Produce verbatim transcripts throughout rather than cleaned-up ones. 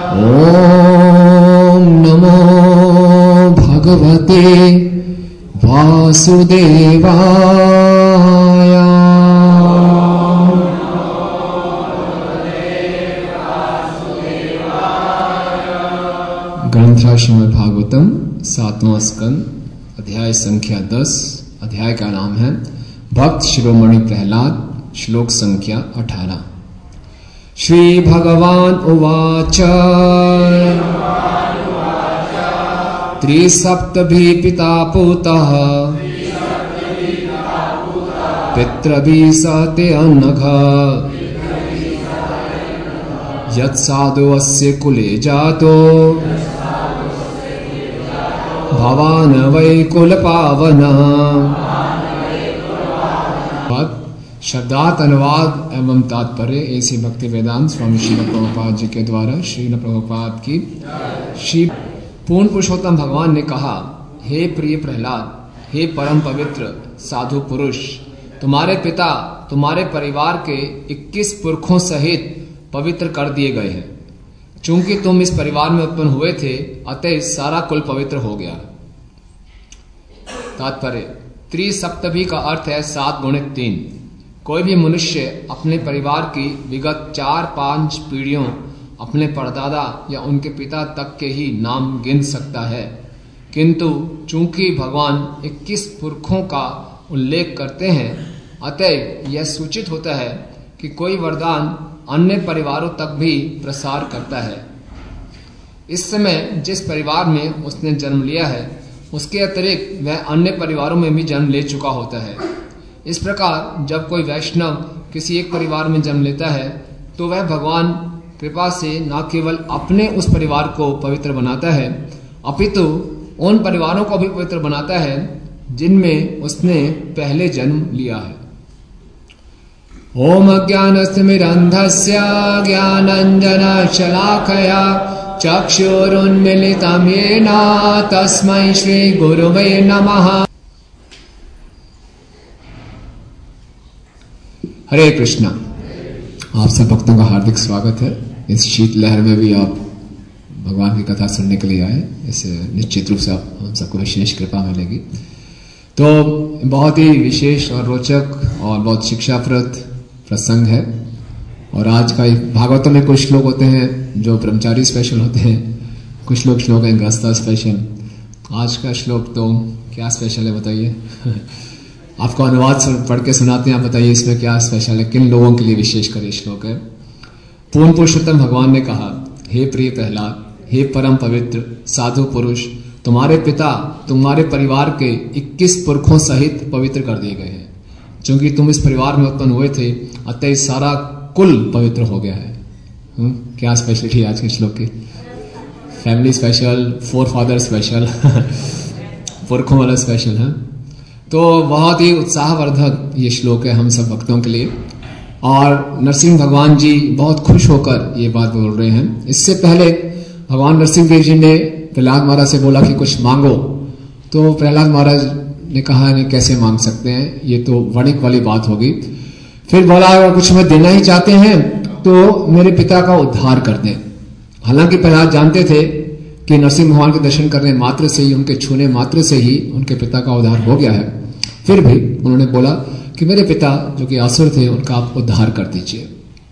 ओम नमो भगवते वासुदेवाय। ग्रंथ श्रीमद् भागवतम सातवां स्कंद, अध्याय संख्या दस। अध्याय का नाम है भक्त शिरोमणि प्रहलाद, श्लोक संख्या अठारह। श्री भगवान उवाच त्रिसप्तभि पिता पूतः पितृभि सते अनघ यत्साधु अस्य कुले जातो भवान वै कुल पावनः। शब्दार्थ अनुवाद एवं तात्पर्य ऐसे भक्ति वेदांत स्वामी श्रील प्रभुपाद जी के द्वारा श्रील प्रभुपाद की। श्री पूर्ण पुरुषोत्तम भगवान ने कहा, हे प्रिय प्रहलाद, हे परम पवित्र साधु पुरुष, तुम्हारे पिता तुम्हारे परिवार के इक्कीस पुरखों सहित पवित्र कर दिए गए हैं। चूंकि तुम इस परिवार में उत्पन्न हुए थे, अतः सारा कुल पवित्र हो गया। तात्पर्य, त्रिसप्तभी का अर्थ है सात गुणित तीन। कोई भी मनुष्य अपने परिवार की विगत चार पांच पीढ़ियों अपने परदादा या उनके पिता तक के ही नाम गिन सकता है, किंतु चूंकि भगवान इक्कीस पुरखों का उल्लेख करते हैं, अतः यह सूचित होता है कि कोई वरदान अन्य परिवारों तक भी प्रसार करता है। इस समय जिस परिवार में उसने जन्म लिया है, उसके अतिरिक्त वह अन्य परिवारों में भी जन्म ले चुका होता है। इस प्रकार जब कोई वैष्णव किसी एक परिवार में जन्म लेता है, तो वह भगवान कृपा से न केवल अपने उस परिवार को पवित्र बनाता है, अपितु उन परिवारों को भी पवित्र बनाता है जिनमें उसने पहले जन्म लिया है। ओम अज्ञानतिमिरन्धस्य ज्ञानाञ्जनशलाकया चक्षुरुन्मीलितं येन तस्मै श्री गुरुवे नमः। हरे कृष्णा। आप सब भक्तों का हार्दिक स्वागत है। इस शीत लहर में भी आप भगवान की कथा सुनने के लिए आए, इससे निश्चित रूप से आप हम सबको विशेष कृपा मिलेगी। तो बहुत ही विशेष और रोचक और बहुत शिक्षाप्रद प्रसंग है। और आज का भागवतम में कुछ श्लोक होते हैं जो ब्रह्मचारी स्पेशल होते हैं, कुछ लोग श्लोक हैं गृहस्थ स्पेशल। आज का श्लोक तो क्या स्पेशल है बताइए? आपको अनुवाद पढ़ के सुनाते हैं, आप बताइए इसमें क्या स्पेशल है, किन लोगों के लिए विशेष कर ये श्लोक है। पूर्ण पुरुषोत्तम भगवान ने कहा, हे प्रिय प्रहलाद, हे परम पवित्र साधु पुरुष, तुम्हारे पिता तुम्हारे परिवार के इक्कीस पुरखों सहित पवित्र कर दिए गए हैं। क्योंकि तुम इस परिवार में उत्पन्न हुए थे, अतः सारा कुल पवित्र हो गया है। हुँ? क्या स्पेशलिटी आज के श्लोक की? Family special, for father special, पुरखों वाला स्पेशल है। तो बहुत ही उत्साहवर्धक ये श्लोक है हम सब भक्तों के लिए। और नरसिंह भगवान जी बहुत खुश होकर ये बात बोल रहे हैं। इससे पहले भगवान नरसिंह देव जी ने प्रहलाद महाराज से बोला कि कुछ मांगो, तो प्रहलाद महाराज ने कहा नहीं, कैसे मांग सकते हैं, ये तो वणिक वाली बात होगी। फिर बोला अगर कुछ मैं देना ही चाहते हैं तो मेरे पिता का उद्धार कर दें। हालांकि प्रहलाद जानते थे कि नरसिंह भगवान के दर्शन करने मात्र से ही, उनके छूने मात्र से ही उनके पिता का उद्धार हो गया है। फिर भी उन्होंने बोला कि मेरे पिता जो कि असुर थे, उनका आप उद्धार कर दीजिए।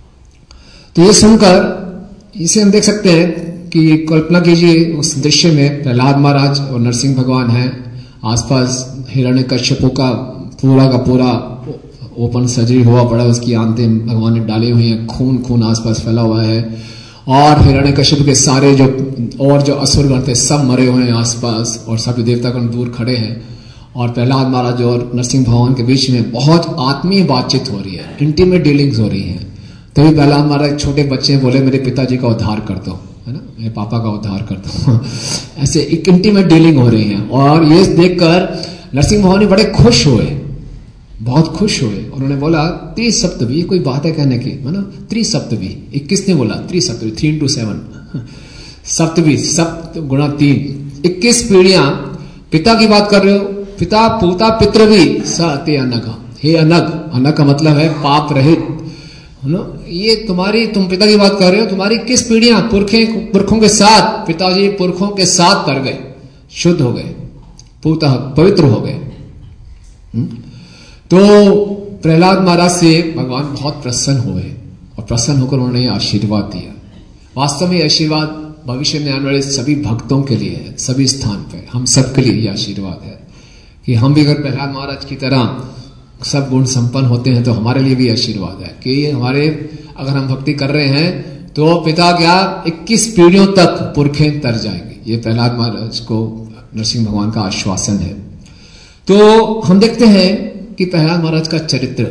तो ये सुनकर इसे हम देख सकते हैं कि कल्पना कीजिए उस दृश्य में प्रहलाद महाराज और नरसिंह भगवान हैं, आसपास हिरण्यकश्यप का पूरा का पूरा ओपन सर्जरी हुआ पड़ा, उसकी आंतें भगवान ने डाली हुई हैं, खून खून आसपास फैला हुआ है। और हिरण्यकश्यप के सारे जो और जो असुरगण थे सब मरे हुए हैं आसपास, और सभी देवतागण दूर खड़े हैं। और प्रहलाद महाराज और नरसिंह भगवान के बीच में बहुत आत्मीय बातचीत हो रही है, इंटीमेट डीलिंग्स हो रही हैं। तभी प्रहलाद महाराज छोटे बच्चे बोले मेरे पिताजी का उद्धार कर दो, है ना, मेरे पापा का उद्धार कर दो। ऐसे एक इंटीमेट डीलिंग हो रही है। और ये देखकर नरसिंह भगवान बड़े खुश हुए, बहुत खुश हुए। उन्होंने बोला त्रिसप्तभी, कोई बात है कहने की, है ना, त्रिसप्तभी। इक्कीस ने बोला त्रिसप्तभी, थ्री इंटू सेवन, सप्तभी, सप्त गुणा तीन, इक्कीस पीढ़ियां। पिता की बात कर रहे हो, पिता पूता पितृ भी सते अनग, हे अनग, अनग का मतलब है पाप रहित, नो ये तुम्हारी, तुम पिता की बात कर रहे हो, तुम्हारी किस पीढ़ियां पुरखे पुरखों के साथ, पिताजी पुरखों के साथ तर गए, शुद्ध हो गए, पूतः पवित्र हो गए। तो प्रहलाद महाराज से भगवान बहुत प्रसन्न हुए और प्रसन्न होकर उन्होंने आशीर्वाद दिया। वास्तव में आशीर्वाद भविष्य में आने वाले सभी भक्तों के लिए है, सभी स्थान पे हम सबके लिए ये आशीर्वाद है कि हम भी अगर प्रहलाद महाराज की तरह सब गुण संपन्न होते हैं तो हमारे लिए भी आशीर्वाद है कि हमारे, अगर हम भक्ति कर रहे हैं तो पिता क्या इक्कीस पीढ़ियों तक पुरखे तर जाएंगे। ये प्रहलाद महाराज को नरसिंह भगवान का आश्वासन है। तो हम देखते हैं कि प्रहलाद महाराज का चरित्र,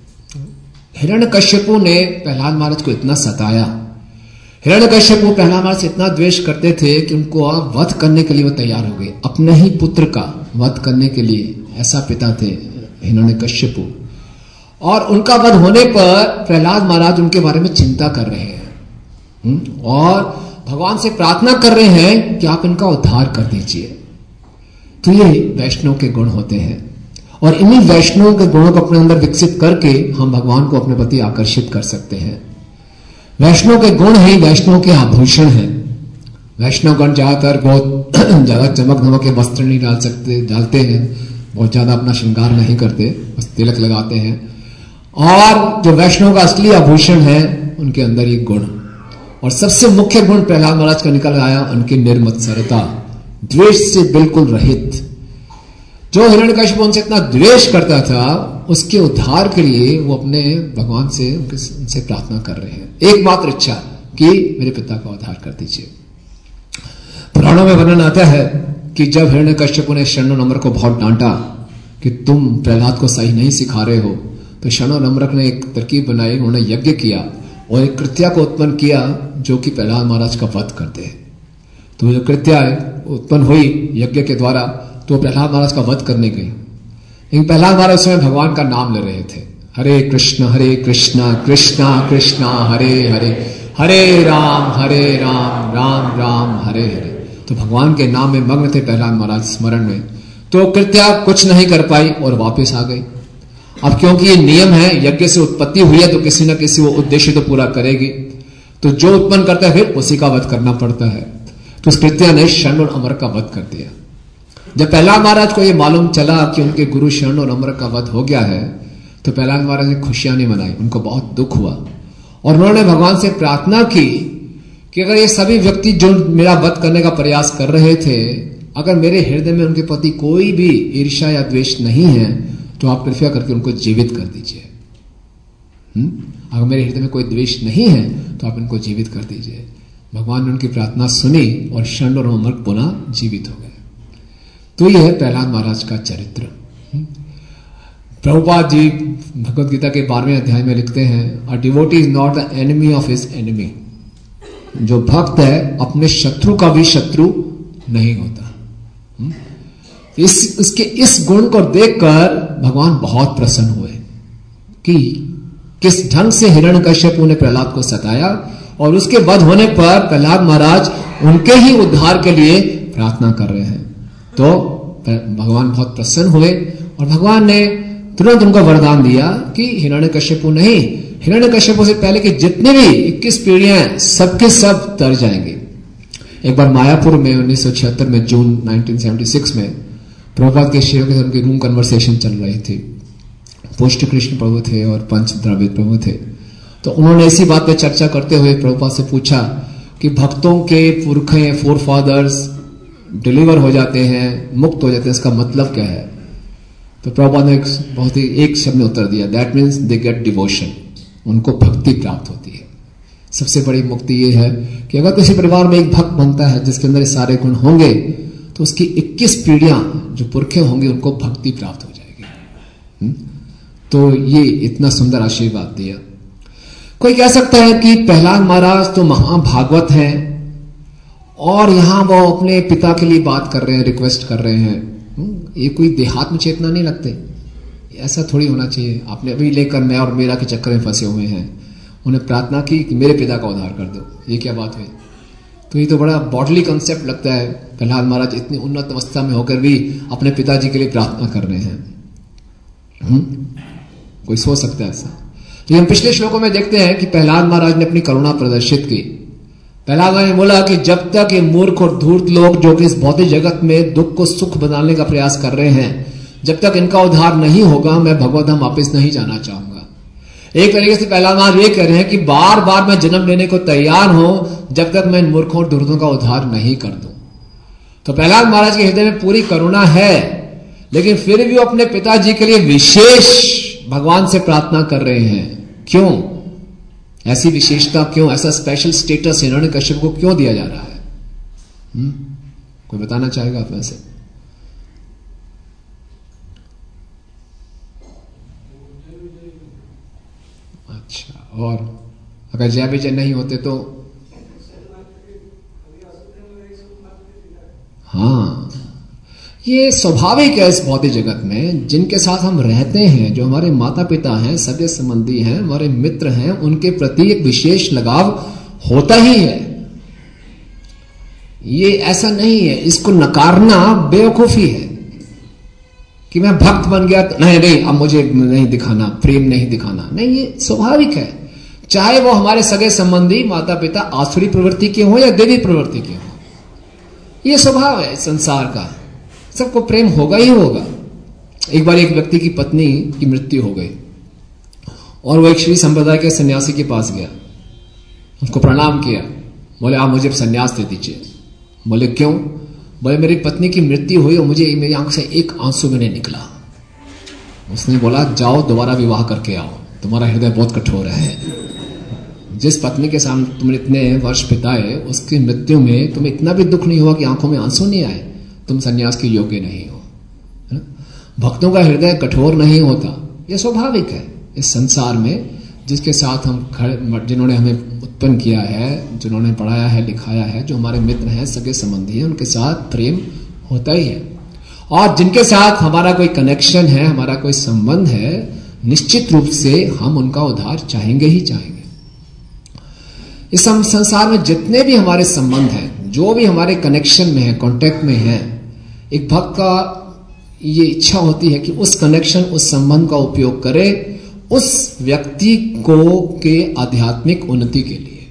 हिरण्यकश्यपु ने प्रहलाद महाराज को इतना सताया, हिरण्यकश्यपु प्रहलाद महाराज से इतना द्वेष करते थे कि उनको वध करने के लिए वो तैयार हो गए, अपने ही पुत्र का वध करने के लिए। ऐसा पिता थे हिरण्यकश्यपु। और उनका वध होने पर प्रहलाद महाराज उनके बारे में चिंता कर रहे हैं और भगवान से प्रार्थना कर रहे हैं कि आप इनका उद्धार कर दीजिए। तो ये वैष्णव के गुण होते हैं और इन्हीं वैष्णव के गुणों को अपने अंदर विकसित करके हम भगवान को अपने प्रति आकर्षित कर सकते हैं। वैष्णव के गुण ही वैष्णव के आभूषण हैं। वैष्णवगण ज्यादातर बहुत ज्यादा चमक धमक के वस्त्र नहीं डाल सकते डालते हैं, बहुत ज्यादा अपना श्रृंगार नहीं करते, बस तिलक लगाते हैं। और जो वैष्णव का असली आभूषण है उनके अंदर ये गुण, और सबसे मुख्य गुण प्रहलाद महाराज का निकल आया उनकी निर्मत्सरता, द्वेष से बिल्कुल रहित। जो हिरण्यकश्यप उनसे इतना द्वेष करता था, उसके उद्धार के लिए वो अपने भगवान से उनसे प्रार्थना कर रहे हैं, एकमात्र इच्छा कि मेरे पिता का उद्धार कर दीजिए। पुराणों में वर्णन आता है कि जब हिरण्यकश्यप ने शरणो नम्र को बहुत डांटा कि तुम प्रहलाद को सही नहीं सिखा रहे हो, तो शरणो नम्रक ने एक तरकीब बनाई, उन्होंने यज्ञ किया और एक कृत्या को उत्पन्न किया जो कि प्रहलाद महाराज का वध करते हैं। तो जो कृत्या उत्पन्न हुई यज्ञ के द्वारा, तो प्रहलाद महाराज का वध करने गई। लेकिन प्रहलाद महाराज उस समय भगवान का नाम ले रहे थे, हरे कृष्ण हरे कृष्ण कृष्णा कृष्णा हरे हरे, हरे राम हरे राम राम राम हरे हरे। तो भगवान के नाम में मग्न थे प्रहलाद महाराज स्मरण में। तो कृत्या कुछ नहीं कर पाई और वापस आ गई। अब क्योंकि ये नियम है, यज्ञ से उत्पत्ति हुई है तो किसी न किसी वो उद्देश्य तो पूरा करेगी, तो जो उत्पन्न करता है फिर उसी का वध करना पड़ता है। तो उस कृत्या ने शरण और अमर का वध कर दिया। जब प्रहलाद महाराज को यह मालूम चला कि उनके गुरु शरण और अमर का वध हो गया है, तो प्रहलाद महाराज ने खुशियां नहीं मनाई, उनको बहुत दुख हुआ और उन्होंने भगवान से प्रार्थना की कि अगर ये सभी व्यक्ति जो मेरा वध करने का प्रयास कर रहे थे, अगर मेरे हृदय में उनके प्रति कोई भी ईर्ष्या या द्वेष नहीं है, तो आप कृपया करके उनको जीवित कर दीजिए। अगर मेरे हृदय में कोई द्वेष नहीं है तो आप इनको जीवित कर दीजिए। भगवान ने उनकी प्रार्थना सुनी और शरण और अमर पुनः जीवित हो गए। तो यह है प्रहलाद महाराज का चरित्र। प्रभुपाद जी भगवद गीता के बारहवें अध्याय में लिखते हैं, a devotee is not the enemy of his enemy. जो भक्त है अपने शत्रु का भी शत्रु नहीं होता। इस इसके इस गुण को देखकर भगवान बहुत प्रसन्न हुए कि किस ढंग से हिरण्यकश्यपु ने प्रहलाद को सताया और उसके वध होने पर प्रहलाद महाराज उनके ही उद्धार के लिए प्रार्थना कर रहे हैं। तो भगवान बहुत प्रसन्न हुए और भगवान ने तुरंत उनको वरदान दिया कि हिरण्यकश्यपु नहीं, हिरण्यकश्यपु से पहले के जितने भी इक्कीस पीढ़ियां हैं सबके सब तर जाएंगे। एक बार मायापुर में उन्नीस सौ छिहत्तर में जून उन्नीस सौ छिहत्तर में प्रभुपाद के शिष्यों के साथ उनकी रूम कन्वर्सेशन चल रही थी। पोस्ट कृष्ण प्रभु थे और पंच द्रविड़ प्रभु थे। तो उन्होंने इसी बात पे चर्चा करते हुए प्रभुपाद से पूछा कि भक्तों के पुरखे फोर फादर्स डिलीवर हो जाते हैं, मुक्त हो जाते हैं, इसका मतलब क्या है? तो प्रभुपाद ने एक बहुत ही एक शब्द में उत्तर दिया, that means they get devotion, उनको भक्ति प्राप्त होती है। सबसे बड़ी मुक्ति ये है कि अगर किसी परिवार में एक भक्त बनता है जिसके अंदर सारे गुण होंगे, तो उसकी इक्कीस पीढ़ियां जो पुरखे होंगे उनको भक्ति प्राप्त हो जाएगी। तो ये इतना सुंदर आशीर्वाद दिया। कोई कह सकता है कि प्रहलाद महाराज तो महाभागवत हैं और यहां वो अपने पिता के लिए बात कर रहे हैं, रिक्वेस्ट कर रहे हैं। ये कोई देहात्म चेतना नहीं लगते? ऐसा थोड़ी होना चाहिए। आपने अभी लेकर मैं और मेरा के चक्कर में फंसे हुए हैं, उन्हें प्रार्थना की कि मेरे पिता का उद्धार कर दो, ये क्या बात हुई? तो ये तो बड़ा बॉडली कंसेप्ट लगता है। प्रहलाद महाराज इतनी उन्नत अवस्था में होकर भी अपने पिताजी के लिए प्रार्थना कर रहे हैं। हुँ? कोई सोच सकता है ऐसा? तो हम पिछले श्लोकों में देखते हैं कि प्रहलाद महाराज ने अपनी करुणा प्रदर्शित की। प्रहलाद महाराज ने बोला कि जब तक ये मूर्ख और धूर्त लोग जो कि इस भौतिक जगत में दुख को सुख बनाने का प्रयास कर रहे हैं, जब तक इनका उद्धार नहीं होगा मैं भगवत धाम वापिस नहीं जाना चाहूंगा। एक तरीके से प्रहलाद महाराज ये कह रहे हैं कि बार बार मैं जन्म लेने को तैयार हूं जब तक मैं इन मूर्खों और धूर्तों का उद्धार नहीं कर दूं। तो प्रहलाद महाराज के हृदय में पूरी करुणा है, लेकिन फिर भी वो अपने पिताजी के लिए विशेष भगवान से प्रार्थना कर रहे हैं। क्यों? ऐसी विशेषता क्यों, ऐसा स्पेशल स्टेटस हिरण्यकश्यप को क्यों दिया जा रहा है? हुँ? कोई बताना चाहेगा आप में से? अच्छा, और अगर जय विजय नहीं होते तो? हाँ, ये स्वाभाविक है इस भौतिक जगत में। जिनके साथ हम रहते हैं, जो हमारे माता पिता हैं, सगे संबंधी हैं, हमारे मित्र हैं, उनके प्रति एक विशेष लगाव होता ही है। ये ऐसा नहीं है, इसको नकारना बेवकूफी है कि मैं भक्त बन गया तो नहीं नहीं अब मुझे नहीं दिखाना, प्रेम नहीं दिखाना। नहीं, ये स्वाभाविक है। चाहे वो हमारे सगे संबंधी माता पिता आसुरी प्रवृत्ति के हों या देवी प्रवृत्ति के हों, ये स्वभाव है संसार का। सबको प्रेम होगा ही होगा। एक बार एक व्यक्ति की पत्नी की मृत्यु हो गई और वो एक श्री संप्रदाय के सन्यासी के पास गया, उसको प्रणाम किया, बोले आप मुझे सन्यास दे दीजिए। बोले क्यों? बोले मेरी पत्नी की मृत्यु हुई और मुझे मेरी आंख से एक आंसू भी नहीं निकला। उसने बोला जाओ दोबारा विवाह करके आओ, तुम्हारा हृदय बहुत कठोर है। जिस पत्नी के सामने तुमने इतने वर्ष बिताए, उसकी मृत्यु में तुम्हें इतना भी दुख नहीं हुआ कि आंखों में आंसू नहीं आए, तुम सन्यास के योग्य नहीं हो। है ना? भक्तों का हृदय कठोर नहीं होता, यह स्वाभाविक है इस संसार में। जिसके साथ हम खड़े, जिन्होंने हमें उत्पन्न किया है, जिन्होंने पढ़ाया है, लिखाया है, जो हमारे मित्र हैं, सगे संबंधी हैं, उनके साथ प्रेम होता ही है। और जिनके साथ हमारा कोई कनेक्शन है, हमारा कोई संबंध है, निश्चित रूप से हम उनका उद्धार चाहेंगे ही चाहेंगे। इस संसार में जितने भी हमारे संबंध हैं, जो भी हमारे कनेक्शन में है, कांटेक्ट में है, एक भक्त का ये इच्छा होती है कि उस कनेक्शन, उस संबंध का उपयोग करे उस व्यक्ति को के आध्यात्मिक उन्नति के लिए।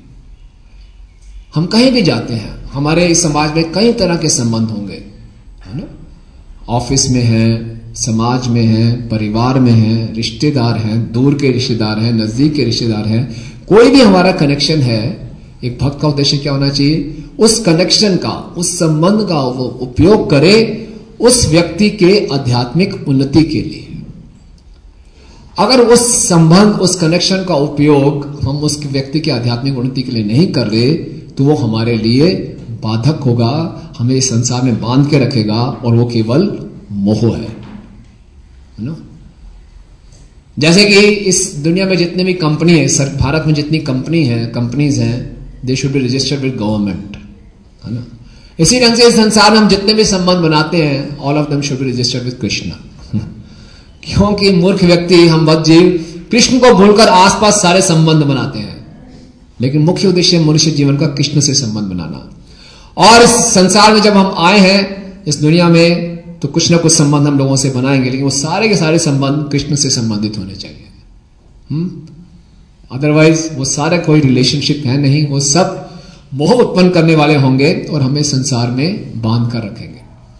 हम कहीं भी जाते हैं, हमारे इस समाज में कई तरह के संबंध होंगे, है ना? ऑफिस में है, समाज में है, परिवार में है, रिश्तेदार हैं, दूर के रिश्तेदार हैं, नजदीक के रिश्तेदार हैं, कोई भी हमारा कनेक्शन है। एक भक्त का उद्देश्य क्या होना चाहिए? उस कनेक्शन का, उस संबंध का वो उपयोग करे उस व्यक्ति के आध्यात्मिक उन्नति के लिए। अगर उस संबंध, उस कनेक्शन का उपयोग हम उस व्यक्ति के आध्यात्मिक उन्नति के लिए नहीं कर रहे, तो वो हमारे लिए बाधक होगा, हमें इस संसार में बांध के रखेगा, और वो केवल मोह है, है ना? जैसे कि इस दुनिया में जितने भी कंपनी है, सर भारत में जितनी कंपनी है, कंपनीज हैं, they should be registered with government, है ना? इसी ढंग से इस संसार में हम जितने भी संबंध बनाते हैं, all of them should be registered with Krishna. क्योंकि मूर्ख व्यक्ति, हम बद जीव, कृष्ण को भूलकर आसपास सारे संबंध बनाते हैं, लेकिन मुख्य उद्देश्य मनुष्य जीवन का कृष्ण से संबंध बनाना। और इस संसार में जब हम आए हैं इस दुनिया में, तो कुछ ना कुछ संबंध हम लोगों से बनाएंगे, लेकिन वो सारे के सारे संबंध कृष्ण से संबंधित होने चाहिए। हम्म अदरवाइज वो सारे कोई रिलेशनशिप है नहीं, वो सब मोह उत्पन्न करने वाले होंगे और हमें संसार में बांध कर रखेंगे।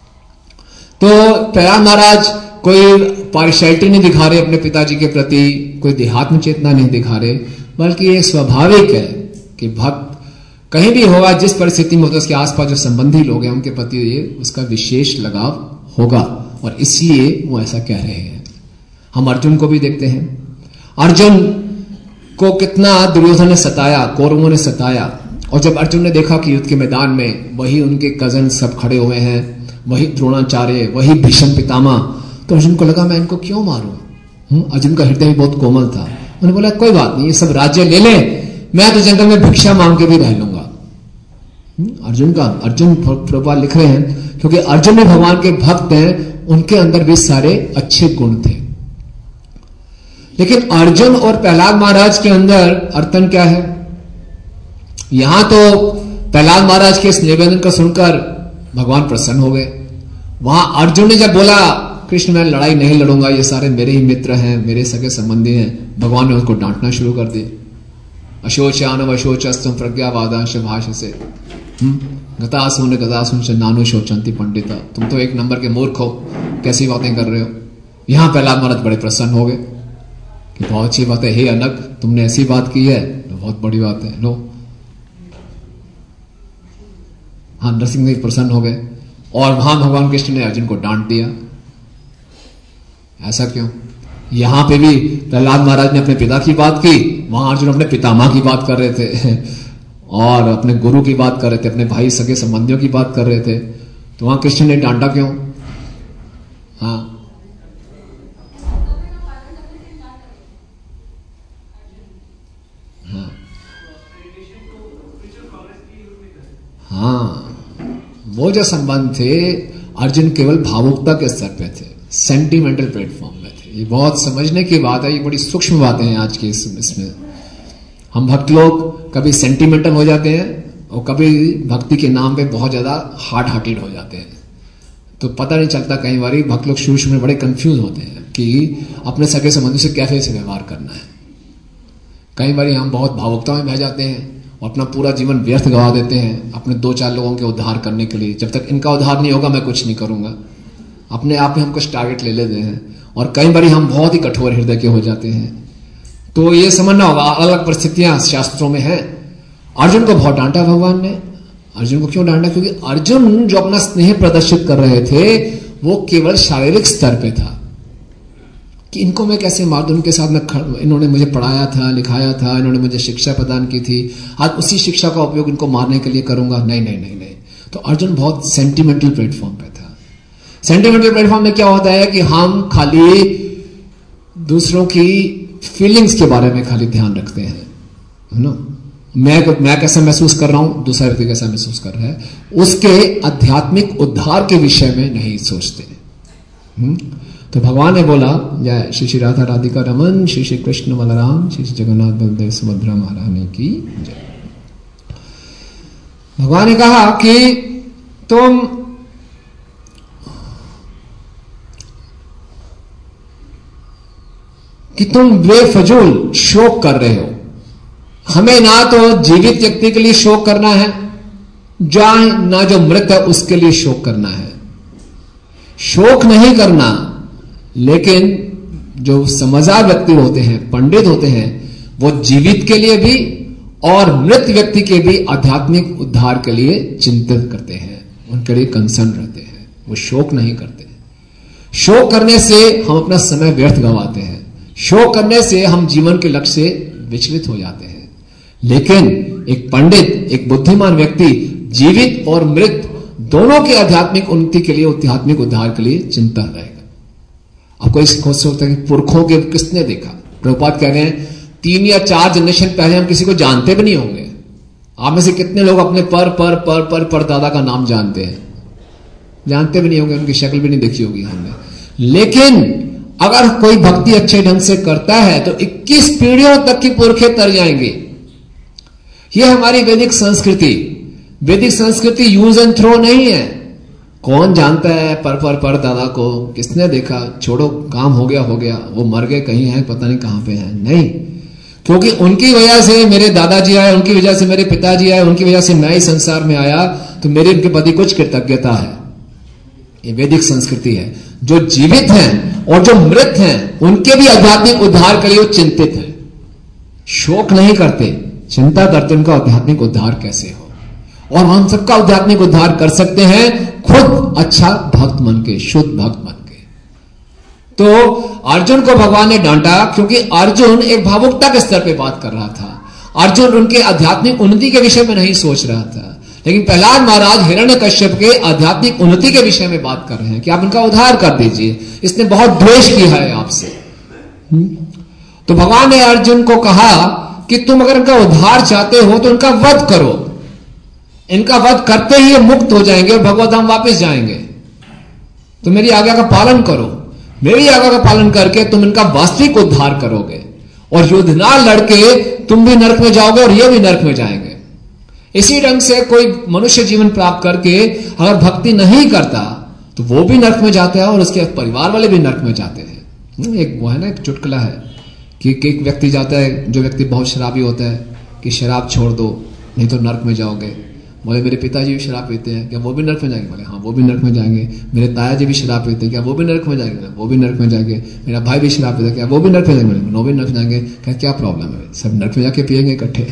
तो प्रहलाद महाराज कोई पार्शियलिटी नहीं दिखा रहे अपने पिताजी के प्रति, कोई देहात्म चेतना नहीं दिखा रहे, बल्कि ये स्वाभाविक है कि भक्त कहीं भी होगा, जिस परिस्थिति में होता है, उसके आसपास जो संबंधी लोग हैं उनके प्रति उसका विशेष लगाव होगा, और इसलिए वो ऐसा कह रहे हैं। हम अर्जुन को भी देखते हैं, अर्जुन को कितना दुर्योधन ने सताया, कौरवों ने सताया, और जब अर्जुन ने देखा कि युद्ध के मैदान में वही उनके कजन सब खड़े हुए हैं, वही द्रोणाचार्य, वही भीष्म पितामह, तो अर्जुन को लगा मैं इनको क्यों मारूं? अर्जुन का हृदय भी बहुत कोमल था। उन्होंने बोला कोई बात नहीं, ये सब राज्य ले ले, मैं तो जंगल में भिक्षा मांग के भी रह लूंगा। अर्जुन का अर्जुन प्रभुपाद लिख रहे हैं, क्योंकि अर्जुन भी भगवान के भक्त हैं, उनके अंदर भी सारे अच्छे गुण थे। लेकिन अर्जुन और प्रहलाद महाराज के अंदर अर्तन क्या है? यहां तो प्रहलाद महाराज के इस निवेदन को सुनकर भगवान प्रसन्न हो गए। वहां अर्जुन ने जब बोला कृष्ण मैं लड़ाई नहीं लड़ूंगा, ये सारे मेरे ही मित्र हैं, मेरे सगे संबंधी हैं। भगवान ने उसको डांटना शुरू कर दिया। अशोचानव अशोचस्तम प्रज्ञावादांश भाष से गतासुन गतासुन नानु शोचंती पंडिता, तुम तो एक नंबर के मूर्ख हो, कैसी बातें कर रहे हो। यहां प्रहलाद महाराज बड़े प्रसन्न हो गए कि बहुत अच्छी बात है, हे अनग तुमने ऐसी बात की है तो बहुत बड़ी बात है, लो। हाँ, नरसिंह देव प्रसन्न हो गए और वहां भगवान कृष्ण ने अर्जुन को डांट दिया। ऐसा क्यों? यहां पे भी प्रहलाद महाराज ने अपने पिता की बात की, वहां अर्जुन अपने पितामह की बात कर रहे थे और अपने गुरु की बात कर रहे थे, अपने भाई सगे संबंधियों की बात कर रहे थे। तो वहां कृष्ण ने डांटा क्यों? हाँ हाँ हाँ वो जो संबंध थे अर्जुन केवल भावुकता के स्तर पे थे, सेंटिमेंटल प्लेटफॉर्म में थे। ये बहुत समझने की बात है, ये बड़ी सूक्ष्म बातें हैं आज के इसमें। हम भक्त लोग कभी सेंटिमेंटल हो जाते हैं और कभी भक्ति के नाम पे बहुत ज्यादा हार्ड हार्टेड हो जाते हैं, तो पता नहीं चलता। कई बार भक्त लोग शुरू शुरू में बड़े कंफ्यूज होते हैं कि अपने सगे संबंधी से कैसे से व्यवहार करना है। कई बार हम बहुत भावुकता में बह जाते हैं और अपना पूरा जीवन व्यर्थ गवा देते हैं अपने दो चार लोगों के उद्धार करने के लिए। जब तक इनका उद्धार नहीं होगा मैं कुछ नहीं करूंगा, अपने आप में हम कुछ टारगेट ले लेते हैं और कई बार हम बहुत ही कठोर हृदय के हो जाते हैं। तो ये समझना होगा, अलग परिस्थितियां शास्त्रों में हैं। अर्जुन को बहुत डांटा भगवान ने। अर्जुन को क्यों डांटा? क्योंकि अर्जुन जो अपना स्नेह प्रदर्शित कर रहे थे वो केवल शारीरिक स्तर पे था कि इनको मैं कैसे मार दूं, उनके साथ मैं, इन्होंने मुझे पढ़ाया था, लिखाया था, इन्होंने मुझे शिक्षा प्रदान की थी, आज उसी शिक्षा का उपयोग इनको मारने के लिए करूंगा। नहीं नहीं नहीं नहीं। तो अर्जुन बहुत सेंटिमेंटल प्लेटफॉर्म पे था। सेंटिमेंटल प्लेटफॉर्म में क्या होता है कि हम खाली दूसरों की फीलिंग्स के बारे में खाली ध्यान रखते हैं, है ना। मैं मैं कैसा महसूस कर रहा हूं, दूसरा व्यक्ति कैसा महसूस कर रहा है, उसके आध्यात्मिक उद्धार के विषय में नहीं सोचते। हुँ? तो भगवान ने बोला, जय श्री श्री राधा राधिका रमन, श्री श्री कृष्ण बलराम, श्री श्री जगन्नाथ बलदेव सुभद्रा महारानी की जय। भगवान ने कहा कि तुम कि तुम बेफजूल शोक कर रहे हो। हमें ना तो जीवित व्यक्ति के लिए शोक करना है, जाए ना जो मृत है उसके लिए शोक करना है। शोक नहीं करना, लेकिन जो समझदार व्यक्ति होते हैं, पंडित होते हैं, वो जीवित के लिए भी और मृत व्यक्ति के भी आध्यात्मिक उद्धार के लिए चिंतित करते हैं, उनके लिए कंसर्न रहते हैं। वो शोक नहीं करते। शोक करने से हम अपना समय व्यर्थ गंवाते हैं, शोक करने से हम जीवन के लक्ष्य से विचलित हो जाते हैं। लेकिन एक पंडित, एक बुद्धिमान व्यक्ति जीवित और मृत दोनों के आध्यात्मिक उन्नति के लिए, आध्यात्मिक उद्धार के लिए चिंता रहेगा। आपको इस खोज से होता है कि पुरखों के किसने देखा? प्रभुपाद कह रहे हैं तीन या चार जनरेशन पहले हम किसी को जानते भी नहीं होंगे। आप में से कितने लोग अपने पर पर पर पर पर दादा का नाम जानते हैं? जानते भी नहीं होंगे, उनकी शक्ल भी नहीं देखी होगी हमने। लेकिन अगर कोई भक्ति अच्छे ढंग से करता है तो इक्कीस पीढ़ियों तक की पुरखे तर जाएंगे। यह हमारी वैदिक संस्कृति, वैदिक संस्कृति यूज एंड थ्रो नहीं है। कौन जानता है पर पर पर दादा को? किसने देखा? छोड़ो, काम हो गया हो गया, वो मर गए, कहीं हैं, पता नहीं कहां पे हैं। नहीं, क्योंकि उनकी वजह से मेरे दादाजी आए, उनकी वजह से मेरे पिताजी आए, उनकी वजह से मैं इस संसार में आया, तो मेरे उनके प्रति कुछ कृतज्ञता है। ये वैदिक संस्कृति है। जो जीवित हैं और जो मृत हैं उनके भी आध्यात्मिक उद्धार के लिए चिंतित है, शोक नहीं करते, चिंता करते उनका आध्यात्मिक उद्धार कैसे हो। और हम सबका आध्यात्मिक उद्धार कर सकते हैं खुद अच्छा भक्त मन के, शुद्ध भक्त मन के। तो अर्जुन को भगवान ने डांटा क्योंकि अर्जुन एक भावुकता के स्तर पे बात कर रहा था। अर्जुन उनके आध्यात्मिक उन्नति के विषय में नहीं सोच रहा था। लेकिन प्रहलाद महाराज हिरण्यकश्यप के आध्यात्मिक उन्नति के विषय में बात कर रहे हैं कि आप इनका उद्धार कर दीजिए, इसने बहुत द्वेष किया है आपसे। तो भगवान ने अर्जुन को कहा कि तुम अगर इनका उद्धार चाहते हो तो इनका वध करो। इनका वध करते ही ये मुक्त हो जाएंगे और भगवत धाम वापस जाएंगे। तो मेरी आज्ञा का पालन करो। मेरी आज्ञा का पालन करके तुम इनका वास्तविक उद्धार करोगे और युद्ध ना लड़के तुम भी नरक में जाओगे और ये भी नरक में जाएंगे। इसी ढंग से कोई मनुष्य जीवन प्राप्त करके अगर भक्ति नहीं करता तो वो भी नर्क में जाता है और उसके परिवार वाले भी नर्क में जाते हैं। एक वो है ना, एक चुटकुला है कि एक व्यक्ति जाता है, जो व्यक्ति बहुत शराबी होता है, कि शराब छोड़ दो नहीं तो नर्क में जाओगे। बोले मेरे पिताजी भी शराब पीते हैं, क्या वो भी नर्क में जाएंगे? बोले हाँ वो भी नर्क में जाएंगे। मेरे ताया जी भी शराब पीते हैं, क्या वो भी नर्क में जाएंगे? वो भी नर्क में जाएंगे। मेरा भाई भी शराब पीता है, क्या वो भी नर्क में जाएंगे? वो भी नर्क में जाएंगे। क्या क्या प्रॉब्लम है, सब नर्क में जाके पिएंगे इकट्ठे।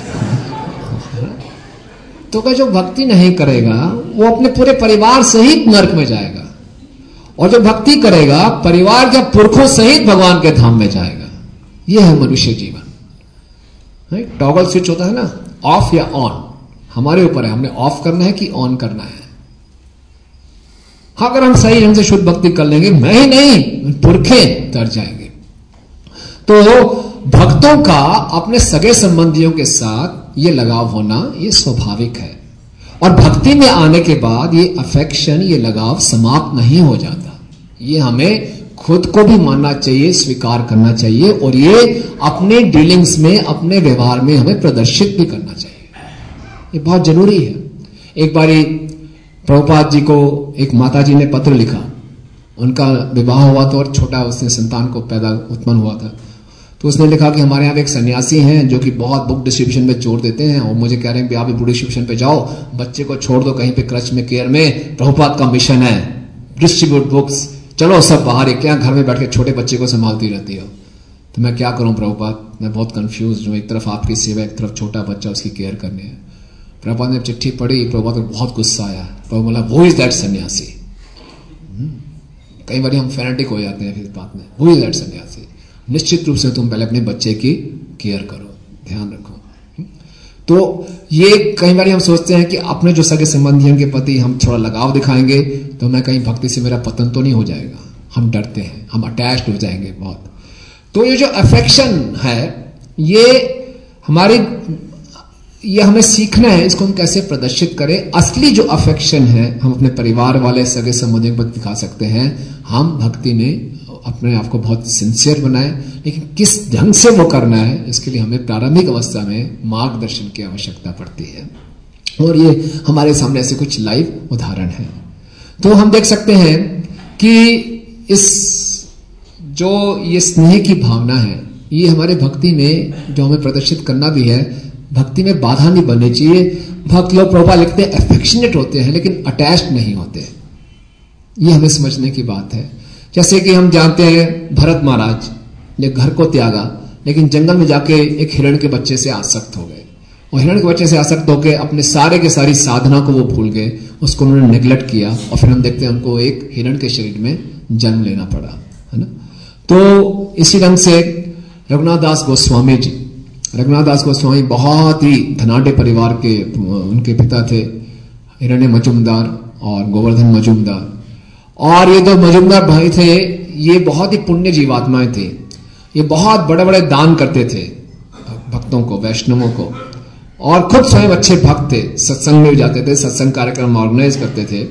तो क्या जो भक्ति नहीं करेगा वो अपने पूरे परिवार सहित नर्क में जाएगा, और जो भक्ति करेगा परिवार के पुरखों सहित भगवान के धाम में जाएगा। यह है मनुष्य जीवन। टॉगल स्विच होता है ना, ऑफ या ऑन, हमारे ऊपर है, हमने ऑफ करना है कि ऑन करना है। हाँ, अगर हम सही ढंग से शुद्ध भक्ति कर लेंगे, मैं ही नहीं पुरखे तर जाएंगे। तो भक्तों का अपने सगे संबंधियों के साथ ये लगाव होना ये स्वाभाविक है, और भक्ति में आने के बाद ये अफेक्शन, ये लगाव समाप्त नहीं हो जाता। ये हमें खुद को भी मानना चाहिए, स्वीकार करना चाहिए, और ये अपने डीलिंग्स में, अपने व्यवहार में हमें प्रदर्शित भी करना चाहिए। ये बहुत जरूरी है। एक बारी प्रभुपाद जी को एक माता जी ने पत्र लिखा, उनका विवाह हुआ था और छोटा उसने संतान को पैदा उत्पन्न हुआ था। तो उसने लिखा कि हमारे यहाँ एक सन्यासी हैं जो कि बहुत बुक डिस्ट्रीब्यूशन में जोर देते हैं, और मुझे कह रहे हैं कि आप भी बुक डिस्ट्रीब्यूशन पे जाओ, बच्चे को छोड़ दो कहीं पे क्रच में, केयर में, प्रभुपाद का मिशन है, डिस्ट्रीब्यूट बुक्स, चलो सब बाहर है, क्या घर में बैठ के छोटे बच्चे को संभालती रहती हो। तो मैं क्या करूं प्रभुपाद, मैं बहुत कंफ्यूज हूं, एक तरफ आपकी सेवा, एक तरफ छोटा बच्चा, उसकी केयर करनी है। प्रभुपाद ने चिट्ठी पढ़ी, प्रभुपाद को बहुत गुस्सा आया। प्रभु बोला वो इज दैट सन्यासी। कई बार हम फैनेटिक हो जाते हैं इस बात में, वो इज दैट सन्यासी। निश्चित रूप से तुम पहले अपने बच्चे की केयर करो, ध्यान रखो। तो ये कई बार हम सोचते हैं कि अपने जो सगे संबंधियों के प्रति हम थोड़ा लगाव दिखाएंगे तो मैं कहीं भक्ति से मेरा पतन तो नहीं हो जाएगा। हम डरते हैं, हम अटैच्ड हो जाएंगे बहुत। तो ये जो अफेक्शन है, ये हमारी, ये हमें सीखना है, इसको हम कैसे प्रदर्शित करें। असली जो अफेक्शन है हम अपने परिवार वाले सगे संबंधियों पर दिखा सकते हैं। हम भक्ति में अपने आप को बहुत सिंसियर बनाएं, लेकिन किस ढंग से वो करना है, इसके लिए हमें प्रारंभिक अवस्था में मार्गदर्शन की आवश्यकता पड़ती है। और ये हमारे सामने ऐसे कुछ लाइव उदाहरण हैं। तो हम देख सकते हैं कि इस जो ये स्नेह की भावना है, ये हमारे भक्ति में जो हमें प्रदर्शित करना भी है, भक्ति में बाधा नहीं बननी चाहिए। भक्त लोग, प्रभुपाद लिखते हैं, एफेक्शनेट होते हैं लेकिन अटैच्ड नहीं होते। ये हमें समझने की बात है। जैसे कि हम जानते हैं भरत महाराज ने घर को त्यागा, लेकिन जंगल में जाके एक हिरण के बच्चे से आसक्त हो गए, और हिरण के बच्चे से आसक्त होकर अपने सारे के सारी साधना को वो भूल गए, उसको उन्होंने नेग्लेक्ट किया, और फिर हम देखते हैं उनको एक हिरण के शरीर में जन्म लेना पड़ा, है ना। तो इसी ढंग से रघुनाथ दास गोस्वामी जी, रघुनाथ दास गोस्वामी बहुत ही धनाढ़ परिवार के उनके पिता थे, हिरण्य मजूमदार और गोवर्धन मजूमदार। और ये दो मजूमदार भाई थे, ये बहुत ही पुण्य जीवात्माएं थे। ये बहुत बड़े बड़े दान करते थे भक्तों को, वैष्णवों को, और खुद स्वयं अच्छे भक्त थे, सत्संग में जाते थे, सत्संग कार्यक्रम ऑर्गेनाइज करते थे।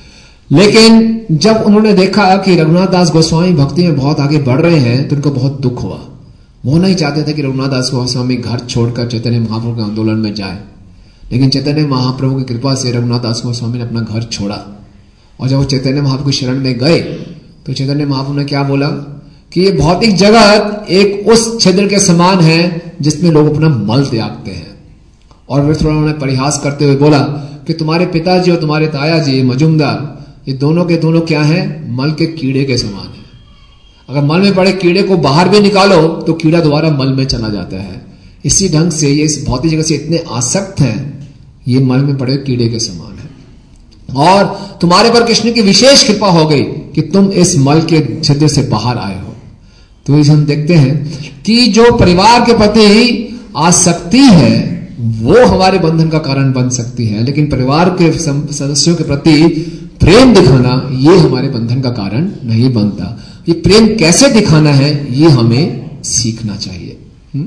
लेकिन जब उन्होंने देखा कि रघुनाथ दास गोस्वामी भक्ति में बहुत आगे बढ़ रहे हैं तो उनको बहुत दुख हुआ। वो नहीं चाहते थे कि रघुनाथ दास गोस्वामी घर छोड़कर चैतन्य महाप्रभु के आंदोलन में जाए, लेकिन चैतन्य महाप्रभु की कृपा से रघुनाथ दास गोस्वामी ने अपना घर छोड़ा। और जब वो चैतन्य महाप्रभु की शरण में गए तो चैतन्य महाप्रभु ने क्या बोला कि ये भौतिक जगत एक उस छिद्र के समान है जिसमें लोग अपना मल त्यागते हैं। और फिर थोड़ा उन्होंने परिहास करते हुए बोला कि तुम्हारे पिताजी और तुम्हारे ताया जी मजूमदार, ये दोनों के दोनों क्या हैं, मल के कीड़े के समान है। अगर मल में पड़े कीड़े को बाहर भी निकालो तो कीड़ा दोबारा मल में चला जाता है। इसी ढंग से ये इस भौतिक जगत से इतने आसक्त हैं, ये मल में पड़े कीड़े के समान है। और तुम्हारे पर कृष्ण की विशेष कृपा हो गई कि तुम इस मल के छिद्र से बाहर आए हो। तो इस हम देखते हैं कि जो परिवार के प्रति आसक्ति है वो हमारे बंधन का कारण बन सकती है, लेकिन परिवार के सदस्यों के प्रति प्रेम दिखाना ये हमारे बंधन का कारण नहीं बनता। ये प्रेम कैसे दिखाना है ये हमें सीखना चाहिए।